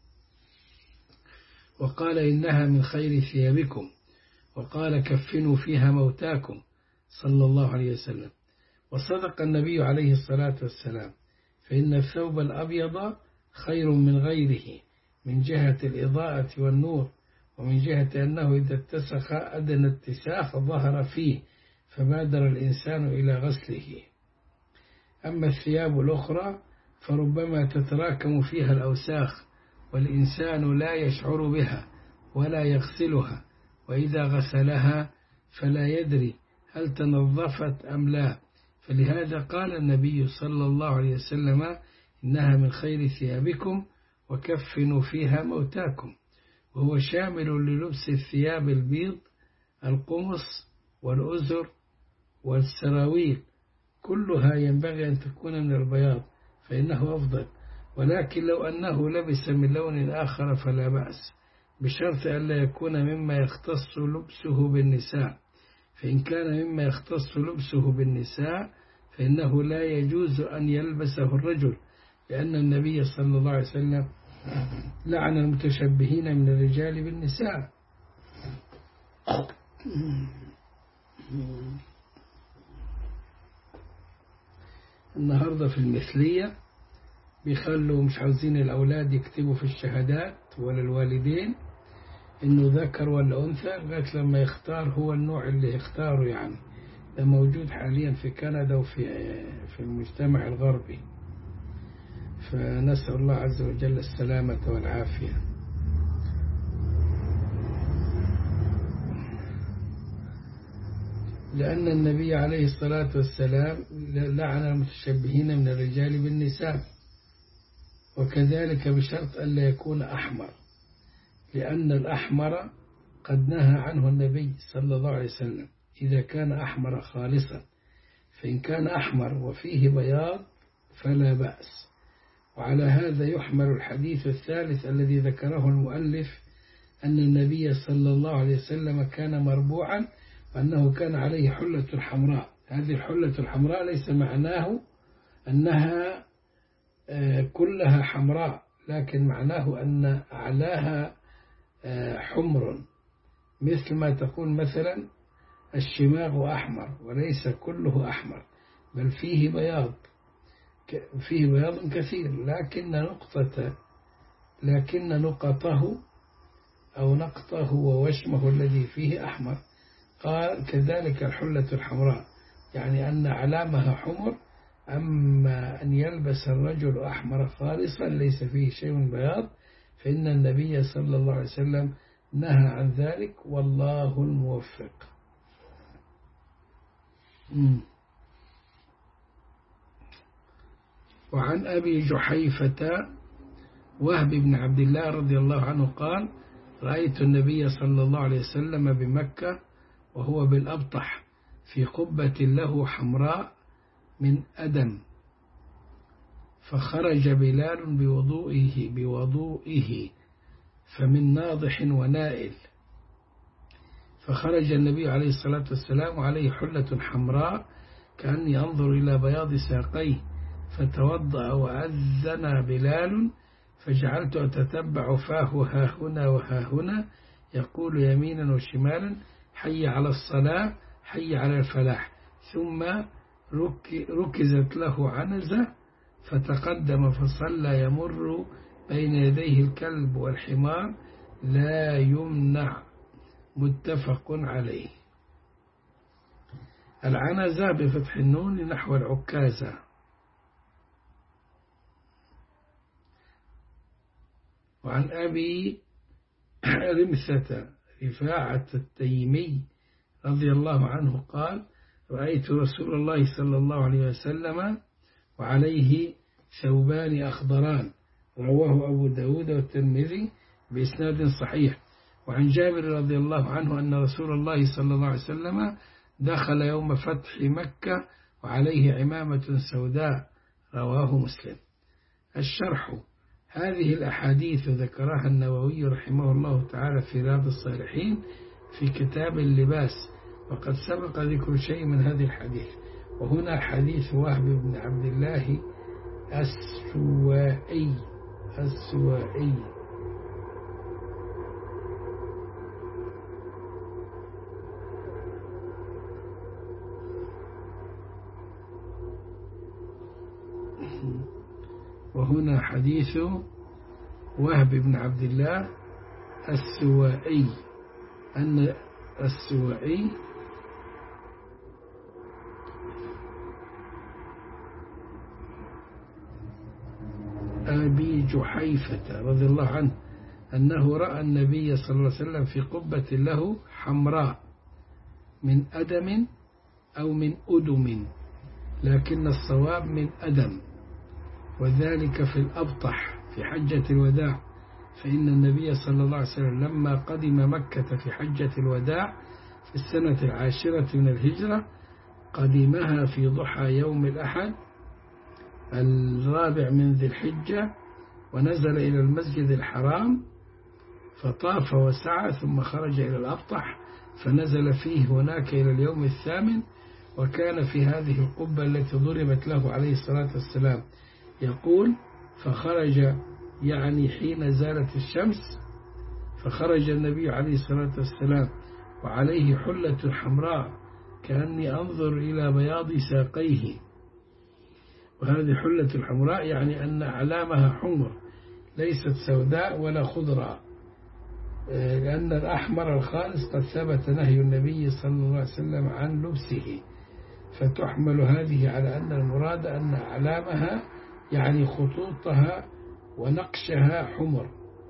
وقال إنها من خير ثيابكم وقال كفنوا فيها موتاكم صلى الله عليه وسلم. وصدق النبي عليه الصلاة والسلام فإن الثوب الأبيض خير من غيره من جهة الإضاءة والنور ومن جهة أنه إذا اتسخ أدنى اتساخ ظهر فيه فبادر الإنسان إلى غسله. أما الثياب الأخرى فربما تتراكم فيها الأوساخ والإنسان لا يشعر بها ولا يغسلها، وإذا غسلها فلا يدري هل تنظفت أم لا، فلهذا قال النبي صلى الله عليه وسلم إنها من خير ثيابكم وكفنوا فيها موتاكم، وهو شامل للبس الثياب البيض القمص والأزر والسراويل، كلها ينبغي أن تكون من البياض فإنه أفضل، ولكن لو أنه لبس من لون آخر فلا بأس، بشرط ألا يكون مما يختص لبسه بالنساء، فإن كان مما يختص لبسه بالنساء فإنه لا يجوز أن يلبسه الرجل، لأن النبي صلى الله عليه وسلم لعن المتشبهين من الرجال بالنساء. النهاردة في المثلية بيخلوا مش عاوزين الأولاد يكتبوا في الشهادات ولا الوالدين إنه ذكر ولا أنثى لغاية لما يختار هو النوع اللي يختاره. يعني ده موجود حاليا في كندا وفي في المجتمع الغربي، فنسأل الله عز وجل السلامة والعافية. لأن النبي عليه الصلاة والسلام لعن المتشبهين من الرجال بالنساء، وكذلك بشرط ألا يكون أحمر، لأن الأحمر قد نهى عنه النبي صلى الله عليه وسلم إذا كان أحمر خالصا، فإن كان أحمر وفيه بياض فلا بأس. وعلى هذا يحمل الحديث الثالث الذي ذكره المؤلف أن النبي صلى الله عليه وسلم كان مربوعا وأنه كان عليه حلة حمراء. هذه الحلة الحمراء ليس معناه أنها كلها حمراء، لكن معناه أن أعلاها حمر، مثل ما تقول مثلا الشماغ أحمر، وليس كله أحمر بل فيه بياض، فيه بياض كثير، لكن نقطة لكن نقطه أو نقطه ووشمه الذي فيه أحمر. قال كذلك الحلة الحمراء، يعني أن علامها حمر، أما أن يلبس الرجل أحمر خالصا ليس فيه شيء من بياض فإن النبي صلى الله عليه وسلم نهى عن ذلك، والله الموفق. وعن أبي جحيفة وهب بن عبد الله رضي الله عنه قال: رأيت النبي صلى الله عليه وسلم بمكة وهو بالأبطح في قبة له حمراء من أدم، فخرج بلال بوضوئه بوضوئه فمن ناضح ونائل، فخرج النبي عليه الصلاة والسلام عليه حلة حمراء كأني أنظر إلى بياض ساقيه، فتوضأ وأذن بلال، فجعلت أتتبع فاه ها هنا وها هنا يقول يمينا وشمالا: حي على الصلاة، حي على الفلاح. ثم ركزت له عنزة فتقدم فصلى يمر بين يديه الكلب والحمار لا يمنع، متفق عليه. العنزة بفتح النون نحو العكازة. وعن أبي رمثة رفاعة التيمي رضي الله عنه قال: رأيت رسول الله صلى الله عليه وسلم وعليه ثوبان أخضران، رواه أبو داود والترمذي بإسناد صحيح. وعن جابر رضي الله عنه أن رسول الله صلى الله عليه وسلم دخل يوم فتح مكة وعليه عمامة سوداء، رواه مسلم. الشرح: هذه الأحاديث ذكرها النووي رحمه الله تعالى في رياض الصالحين في كتاب اللباس، وقد سبق ذكر شيء من هذه الحديث. وهنا حديث وهب بن عبد الله السوائي السوائي وهنا حديث وهب بن عبد الله السوائي أن السوائي أبي جحيفة رضي الله عنه أنه رأى النبي صلى الله عليه وسلم في قبة له حمراء من أدم أو من أدم، لكن الصواب من أدم، وذلك في الأبطح في حجة الوداع، فإن النبي صلى الله عليه وسلم لما قدم مكة في حجة الوداع في السنة العاشرة من الهجرة قدمها في ضحى يوم الأحد الرابع من ذي الحجة، ونزل إلى المسجد الحرام فطاف وسعى ثم خرج إلى الأبطح فنزل فيه هناك إلى اليوم الثامن، وكان في هذه القبة التي ضربت له عليه الصلاة والسلام. يقول فخرج يعني حين زالت الشمس، فخرج النبي عليه الصلاة والسلام وعليه حلة حمراء كأني أنظر إلى بياض ساقيه، وهذه حلة الحمراء يعني أن أعلامها حمر ليست سوداء ولا خضراء، لأن الأحمر الخالص قد ثبت نهي النبي صلى الله عليه وسلم عن لبسه، فتحمل هذه على أن المراد أن أعلامها يعني خطوطها ونقشها حمر.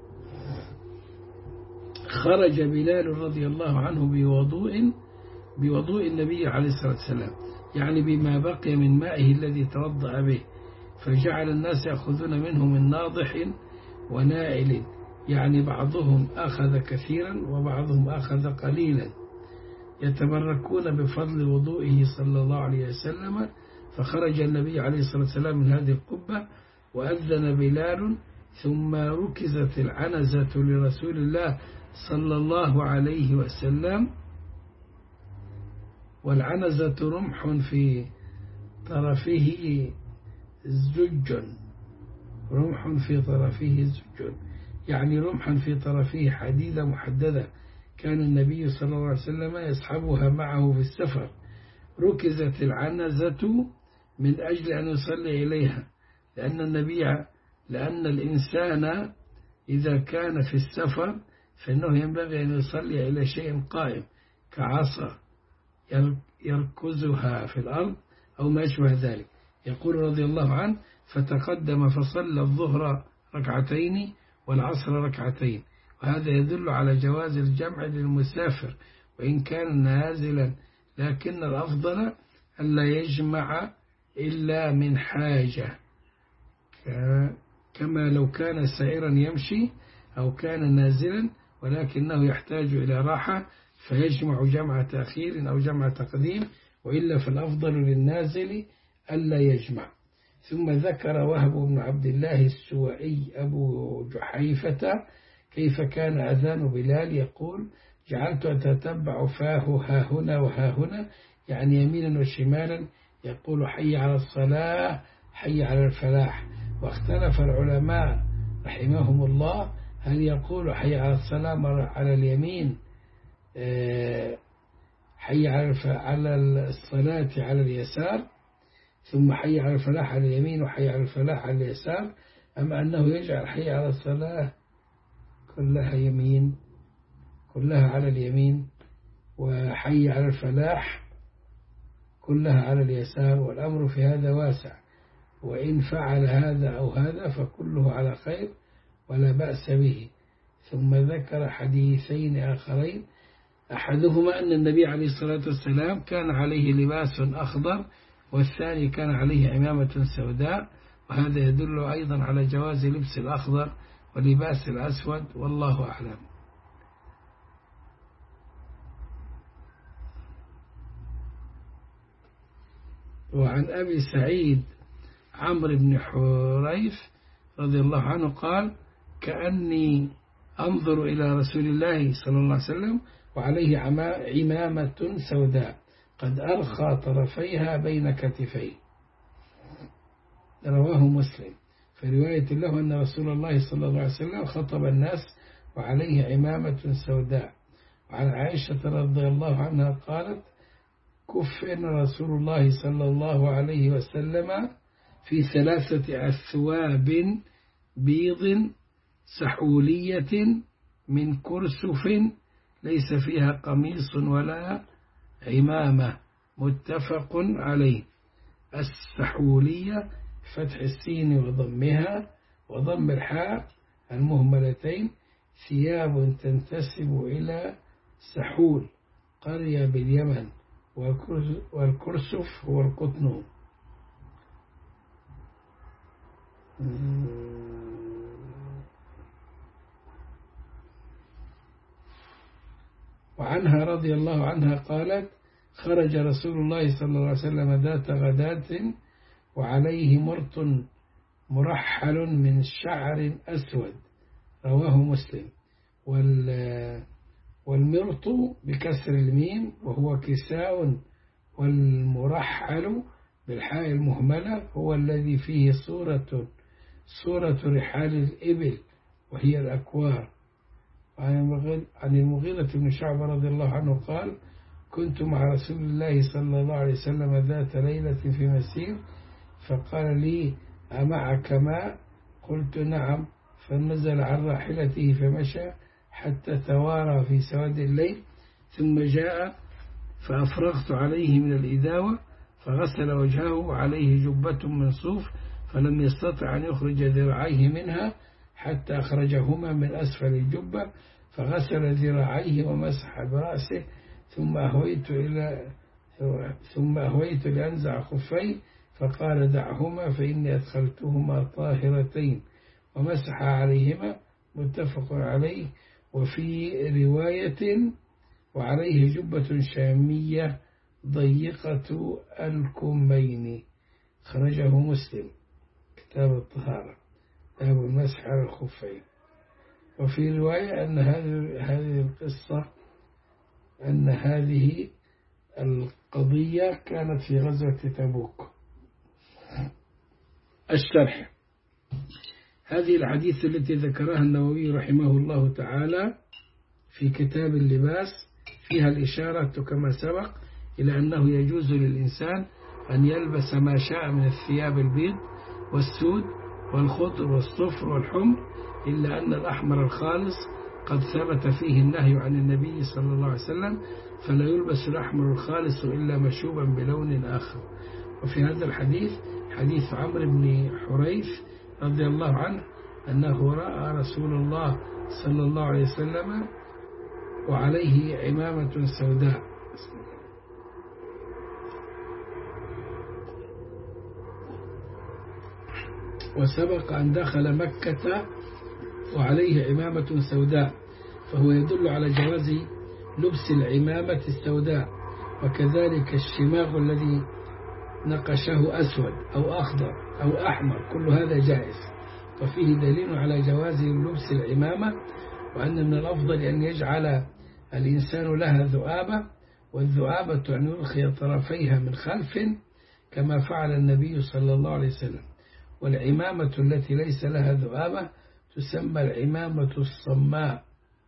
خرج بلال رضي الله عنه بوضوء بوضوء النبي عليه الصلاة والسلام، يعني بما بقي من مائه الذي توضأ به، فجعل الناس يأخذون منه من ناضح ونائل، يعني بعضهم أخذ كثيرا وبعضهم أخذ قليلا، يتبركون بفضل وضوئه صلى الله عليه وسلم. فخرج النبي عليه الصلاة والسلام من هذه القبة وأذن بلال، ثم ركزت العنزة لرسول الله صلى الله عليه وسلم، والعنزة رمح في طرفه زج، رمح في طرفه زج يعني رمحا في طرفه حديدة محددة، كان النبي صلى الله عليه وسلم يسحبها معه في السفر. ركزت العنزة من أجل أن يصلي إليها، لأن النبي لأن الإنسان إذا كان في السفر فإنه ينبغي أن يصلي إلى شيء قائم كعصا يركزها في الأرض أو ما يشبه ذلك. يقول رضي الله عنه فتقدم فصلى الظهر ركعتين والعصر ركعتين، وهذا يدل على جواز الجمع للمسافر وإن كان نازلا، لكن الأفضل ألا يجمع إلا من حاجة، كما لو كان سائرا يمشي أو كان نازلا ولكنه يحتاج إلى راحة فيجمع جمع تأخير أو جمع تقديم، وإلا فالأفضل للنازل ألا يجمع. ثم ذكر وهب بن عبد الله السوائي أبو جحيفة كيف كان أذان بلال، يقول جعلت أتتبع فاه ها هنا وها هنا، يعني يمينا وشمالا، يقول حي على الصلاة حي على الفلاح. واختلف العلماء رحمهم الله هل يقول حي على الصلاة على اليمين حي على الصلاة على اليسار ثم حي على الفلاح على اليمين وحي على الفلاح على اليسار، أم أنه يجعل حي على الصلاة كلها يمين كلها على اليمين وحي على الفلاح كلها على اليسار، والأمر في هذا واسع، وإن فعل هذا أو هذا فكله على خير ولا بأس به. ثم ذكر حديثين آخرين، أحدهما أن النبي عليه الصلاة والسلام كان عليه لباس أخضر، والثاني كان عليه عمامة سوداء، وهذا يدل أيضا على جواز لبس الأخضر ولباس الأسود، والله أعلم. وعن أبي سعيد عمرو بن حريث رضي الله عنه قال كأني أنظر إلى رسول الله صلى الله عليه وسلم وعليه عمامة سوداء قد أرخى طرفيها بين كتفيه، رواه مسلم. في رواية له أن رسول الله صلى الله عليه وسلم خطب الناس وعليه عمامة سوداء. وعن عائشة رضي الله عنها قالت كفن رسول الله صلى الله عليه وسلم في ثلاثة أثواب بيض سحولية من كرسف ليس فيها قميص ولا عمامة متفق عليه. السحولية فتح السين وضمها وضم الحاء المهملتين ثياب تنتسب إلى سحول قرية باليمن، والكرسف هو القطن. وعنها رضي الله عنها قالت: خرج رسول الله صلى الله عليه وسلم ذات غداة وعليه مرط مرحل من شعر أسود، رواه مسلم. والمرط بكسر الميم وهو كساء، والمرحل بالحاء المهملة هو الذي فيه صورة صورة رحال الإبل وهي الأكوار. عن المغيرة بن شعبة رضي الله عنه قال: كنت مع رسول الله صلى الله عليه وسلم ذات ليلة في مسير، فقال لي: أمعك ماء؟ قلت: نعم. فنزل عن راحلته فمشى حتى توارى في سواد الليل، ثم جاء فأفرغت عليه من الإداوة فغسل وجهه وعليه جبة من صوف، فلم يستطع أن يخرج ذراعيه منها حتى أخرجهما من أسفل الجبة، فغسل ذراعيه ومسح برأسه، ثم أهويت إلى ثم أهويت لأنزع خفيه، فقال: دعهما فإني أدخلتهما طاهرتين، ومسح عليهما، متفق عليه. وفي رواية: وعليه جبة شامية ضيقة الكمين، خرجه مسلم كتاب الطهارة باب المسح على الخفين. وفي رواية أن هذه القصة أن هذه القضية كانت في غزوة تبوك. الشرح: هذه الحديث التي ذكرها النووي رحمه الله تعالى في كتاب اللباس فيها الإشارة كما سبق إلى أنه يجوز للإنسان أن يلبس ما شاء من الثياب البيض والسود والخضر والصفر والحمر، إلا أن الأحمر الخالص قد ثبت فيه النهي عن النبي صلى الله عليه وسلم، فلا يلبس الأحمر الخالص إلا مشوبا بلون آخر. وفي هذا الحديث حديث عمرو بن حريث رضي الله عنه أنه رأى رسول الله صلى الله عليه وسلم وعليه عمامة سوداء. وسبق أن دخل مكة وعليه عمامة سوداء، فهو يدل على جواز لبس العمامة السوداء. وكذلك الشماغ الذي نقشه أسود أو أخضر أو أحمر، كل هذا جائز، وفيه دليل على جواز لبس العمامة، وأن من الأفضل أن يجعل الإنسان لها ذؤابة، والذؤابة أن يرخي طرفيها من خلف كما فعل النبي صلى الله عليه وسلم. والعمامة التي ليس لها ذؤابة تسمى العمامة الصماء،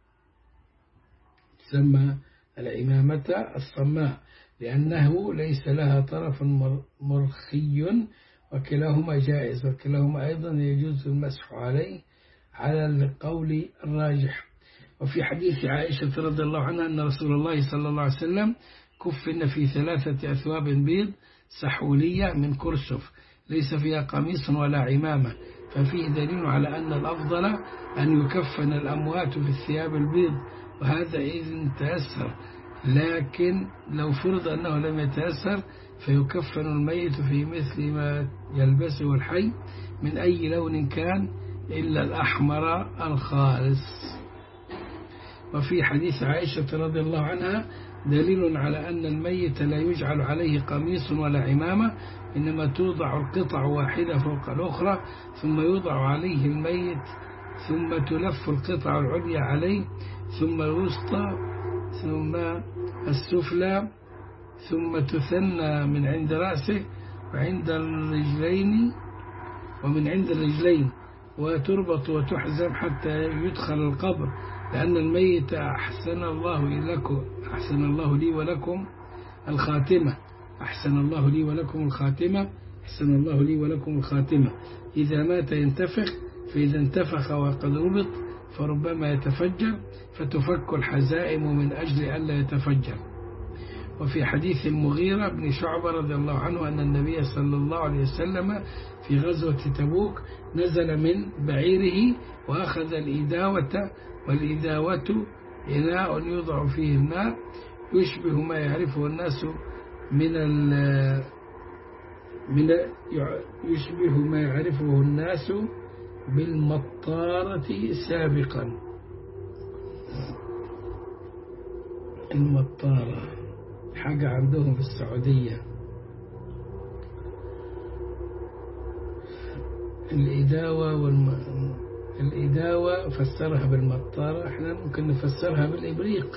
تسمى العمامة الصماء لأنه ليس لها طرف مرخي، وكلاهما جائز، وكلاهما أيضا يجوز المسح عليه على القول الراجح. وفي حديث عائشة رضي الله عنها أن رسول الله صلى الله عليه وسلم كفن في ثلاثة أثواب بيض سحولية من كرسف ليس فيها قميص ولا عمامة، ففيه دليل على أن الأفضل أن يكفن الأموات في الثياب البيض، وهذا إذن تيسر. لكن لو فرض أنه لم يتيسر فيكفن الميت في مثل ما يلبسه الحي من أي لون كان إلا الأحمر الخالص. وفي حديث عائشة رضي الله عنها دليل على أن الميت لا يجعل عليه قميص ولا عمامة، إنما توضع القطع واحدة فوق الأخرى، ثم يوضع عليه الميت، ثم تلف القطع العليا عليه، ثم الوسطى، ثم السفلى، ثم تثنى من عند رأسه وعند الرجلين ومن عند الرجلين، وتربط وتحزم حتى يدخل القبر، لأن الميت أحسن الله لكم أحسن الله لي ولكم الخاتمة أحسن الله لي ولكم الخاتمة أحسن الله لي ولكم الخاتمة إذا مات ينتفخ، فإذا انتفخ وقد ربط فربما يتفجر فتفك الحزائم من أجل ألا يتفجر. وفي حديث المغيرة بن شعبة رضي الله عنه أن النبي صلى الله عليه وسلم في غزوة تبوك نزل من بعيره وأخذ الإداوة، والإداوة إناء يوضع فيه الماء يشبه ما يعرفه الناس من ال من يشبه ما يعرفه الناس بالمطارة سابقا. المطارة حاجة عندهم في السعودية. الإداوة والم... الإداوة فسرها بالمطارة، احنا ممكن نفسرها بالإبريق.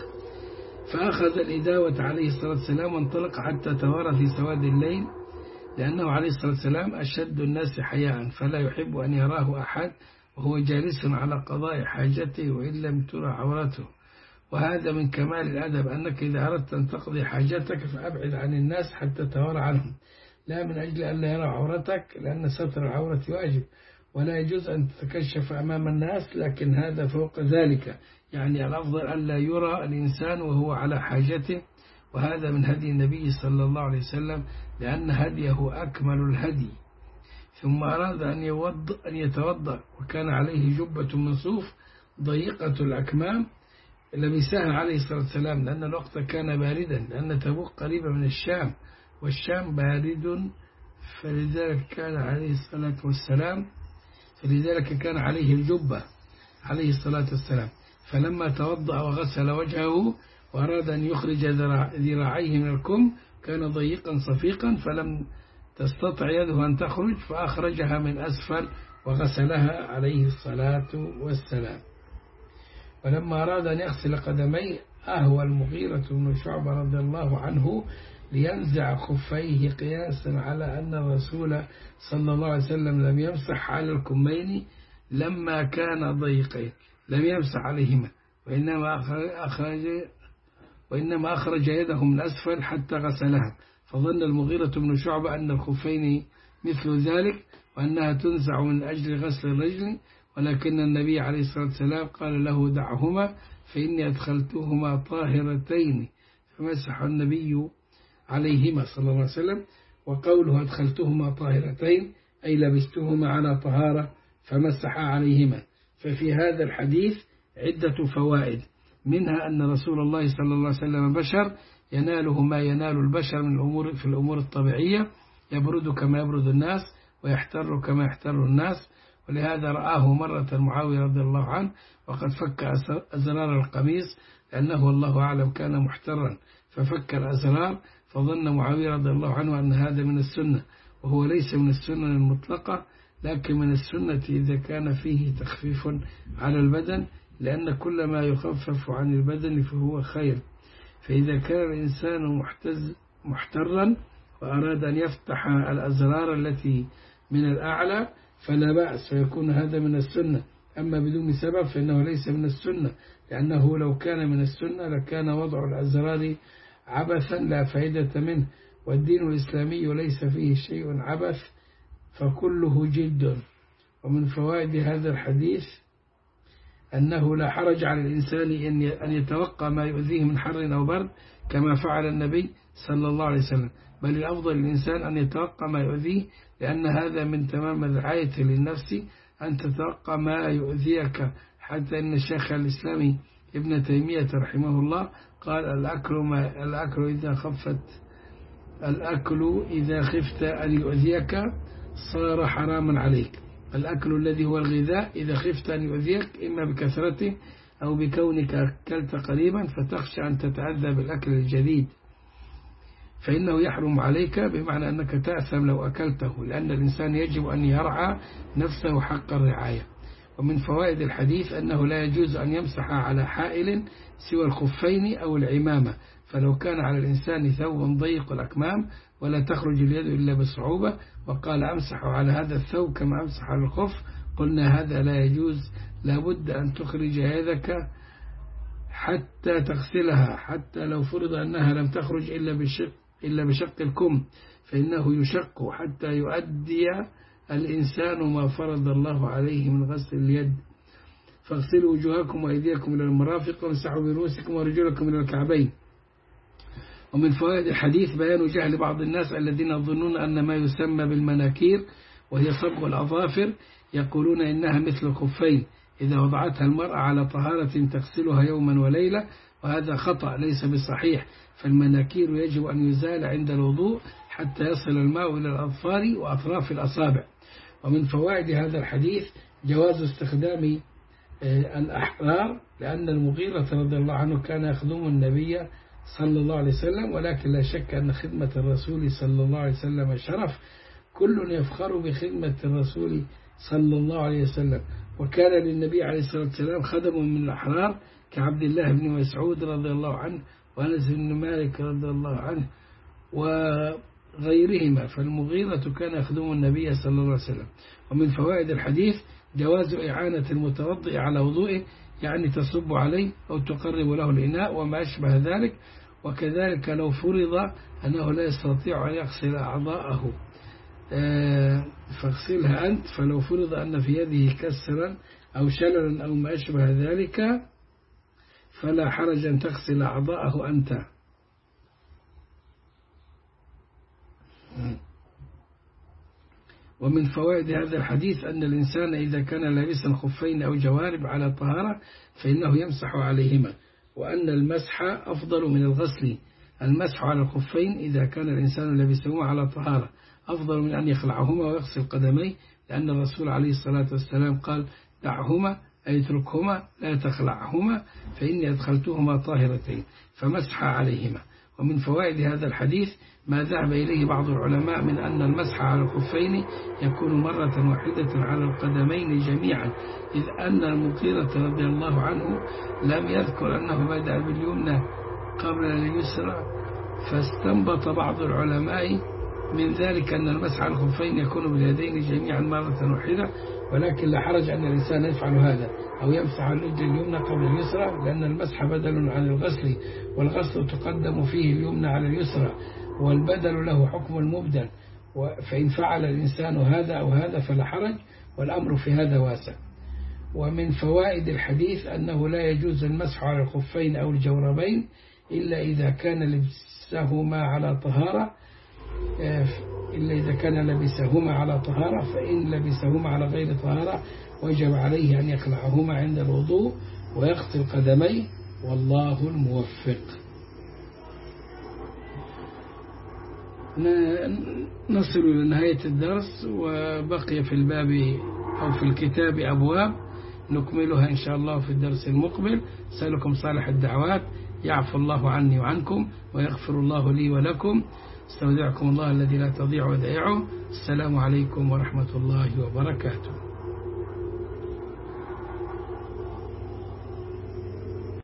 فأخذ الإداوة عليه الصلاة والسلام وانطلق حتى توارى في سواد الليل، لأنه عليه الصلاة والسلام أشد الناس حياء فلا يحب أن يراه أحد وهو جالس على قضاء حاجته وإن لم ترى عورته. وهذا من كمال الأدب، أنك إذا أردت أن تقضي حاجتك فأبعد عن الناس حتى توارى عنهم، لا من أجل أن لا يرى عورتك، لأن ستر العورة واجب ولا يجوز أن تتكشف أمام الناس، لكن هذا فوق ذلك، يعني الأفضل أن لا يرى الإنسان وهو على حاجته. وهذا من هدي النبي صلى الله عليه وسلم، لأن هديه أكمل الهدي. ثم أراد أن يوض أن يتوضأ، وكان عليه جبة من صوف ضيقة الأكمام لبسها عليه الصلاة والسلام، لأن الوقت كان باردا، لأن تبوك قريبة من الشام والشام بارد، فلذلك كان عليه الصلاة والسلام فلذلك كان عليه الجبة عليه الصلاة والسلام. فلما توضأ وغسل وجهه وأراد أن يخرج ذراعيه من الكم كان ضيقا صفيقا، فلم تستطع يده أن تخرج فأخرجها من أسفل وغسلها عليه الصلاة والسلام. ولما أراد أن يغسل قدميه أهوى المغيرة بن شعبة رضي الله عنه لينزع خفيه، قياسا على أن الرسول صلى الله عليه وسلم لم يمسح على الكمين لما كان ضيقين، لم يمسح عليهما، وإنما أخرج وإنما أخرج يده من أسفل حتى غسلها. فظن المغيرة بن شعبة أن الخفين مثل ذلك وأنها تنزع من أجل غسل الرجل، ولكن النبي عليه الصلاة والسلام قال له دعهما فإني أدخلتهما طاهرتين، فمسح النبي عليهما صلى الله عليه وسلم. وقوله أدخلتهما طاهرتين أي لبستهما على طهارة فمسح عليهما. ففي هذا الحديث عدة فوائد، منها أن رسول الله صلى الله عليه وسلم بشر يناله ما ينال البشر من الأمور في الأمور الطبيعية، يبرد كما يبرد الناس ويحتر كما يحتر الناس. ولهذا رآه مرة معاوية رضي الله عنه وقد فك أزرار القميص، لأنه والله أعلم كان محترا ففك الأزرار، فظن معاوية رضي الله عنه أن هذا من السنة، وهو ليس من السنة المطلقة، لكن من السنة إذا كان فيه تخفيف على البدن، لأن كل ما يخفف عن البدن فهو خير. فإذا كان الإنسان محتز محترا وأراد أن يفتح الأزرار التي من الأعلى فلا بأس، فيكون هذا من السنة. أما بدون سبب فإنه ليس من السنة، لأنه لو كان من السنة لكان وضع الأزرار عبثا لا فائدة منه، والدين الإسلامي ليس فيه شيء عبث فكله جد. ومن فوائد هذا الحديث أنه لا حرج على الإنسان أن يتوقع ما يؤذيه من حر أو برد كما فعل النبي صلى الله عليه وسلم، بل الأفضل للإنسان أن يتوقع ما يؤذيه، لأن هذا من تمام الرعاية للنفس أن تتوقع ما يؤذيك. حتى أن الشيخ الإسلامي ابن تيمية رحمه الله قال الأكل, ما الأكل إذا خفت الأكل إذا خفت أن يؤذيك صار حراما عليك. الأكل الذي هو الغذاء إذا خفت أن يؤذيك إما بكثرته أو بكونك أكلت قريبا فتخشى أن تتعذى بالأكل الجديد فإنه يحرم عليك، بمعنى أنك تأثم لو أكلته، لأن الإنسان يجب أن يرعى نفسه حق الرعاية. ومن فوائد الحديث أنه لا يجوز أن يمسح على حائل سوى الخفين أو العمامة، فلو كان على الإنسان ثوب ضيق الأكمام ولا تخرج اليد إلا بصعوبة وقال أمسح على هذا الثوب كما أمسح على الخف، قلنا هذا لا يجوز، لابد أن تخرج يدك حتى تغسلها، حتى لو فرض أنها لم تخرج إلا بشق إلا بشق الكم، فإنه يشق حتى يؤدي الإنسان ما فرض الله عليه من غسل اليد. فاغسلوا وجوهكم وأيديكم إلى المرافق وامسحوا برؤوسكم ورجلكم إلى الكعبين. ومن فوائد الحديث بيان جهل بعض الناس الذين يظنون أن ما يسمى بالمناكير وهي صبغ الأظافر يقولون إنها مثل الخفين إذا وضعتها المرأة على طهارة تغسلها يوما وليلة، وهذا خطأ ليس بصحيح، فالمناكير يجب أن يزال عند الوضوء حتى يصل الماء إلى الأظفار وأطراف الأصابع. ومن فوائد هذا الحديث جواز استخدام الأحرار، لأن المغيرة رضي الله عنه كان يخدم النبي صلى الله عليه وسلم، ولكن لا شك أن خدمة الرسول صلى الله عليه وسلم شرف، كل يفخر بخدمة الرسول صلى الله عليه وسلم. وكان للنبي عليه الصلاة والسلام خدم من الأحرار كعبد الله بن مسعود رضي الله عنه وأنس بن مالك رضي الله عنه وغيرهما، فالمغيرة كان يخدم النبي صلى الله عليه وسلم. ومن فوائد الحديث جواز إعانة المتوضئ على وضوئه، يعني تصب عليه أو تقرب له الإناء وما أشبه ذلك. وكذلك لو فرض أنه لا يستطيع أن يغسل أعضاءه فاغسلها أنت، فلو فرض أن في يده كسرا أو شللا أو ما أشبه ذلك فلا حرج أن تغسل أعضاءه أنت. ومن فوائد هذا الحديث أن الإنسان إذا كان لابسا خفين أو جوارب على طهارة فإنه يمسح عليهما، وأن المسح أفضل من الغسل. المسح على الخفين إذا كان الإنسان لابسهما على طهارة أفضل من أن يخلعهما ويغسل قدميه، لأن الرسول عليه الصلاة والسلام قال دعهما أي اتركهما لا تخلعهما فإني أدخلتهما طاهرتين، فمسح عليهما. ومن فوائد هذا الحديث ما ذهب إليه بعض العلماء من أن المسح على الخفين يكون مرة واحدة على القدمين جميعا، إذ أن المغيرة رضي الله عنه لم يذكر أنه بدأ باليمنى قبل اليسرى، فاستنبط بعض العلماء من ذلك أن المسح على الخفين يكون باليدين جميعا مرة واحدة، ولكن لا حرج أن الإنسان يفعل هذا أو يمسح على اليد اليمنى قبل اليسرى، لأن المسح بدل عن الغسل، والغسل تقدم فيه اليمنى على اليسرى، والبدل له حكم المبدل، فإن فعل الإنسان هذا أو هذا فلا حرج، والأمر في هذا واسع. ومن فوائد الحديث أنه لا يجوز المسح على الخفين أو الجوربين إلا إذا كان لبسهما على طهارة إلا إذا كان لبسهما على طهارة، فإن لبسهما على غير طهارة وجب عليه أن يخلعهما عند الوضوء ويغسل قدميه، والله الموفق. نصل إلى نهاية الدرس، وبقي في الباب أو في الكتاب أبواب نكملها إن شاء الله في الدرس المقبل. سألكم صالح الدعوات، يعفو الله عني وعنكم ويغفر الله لي ولكم. استودعكم الله الذي لا تضيع ودائعه. السلام عليكم ورحمة الله وبركاته.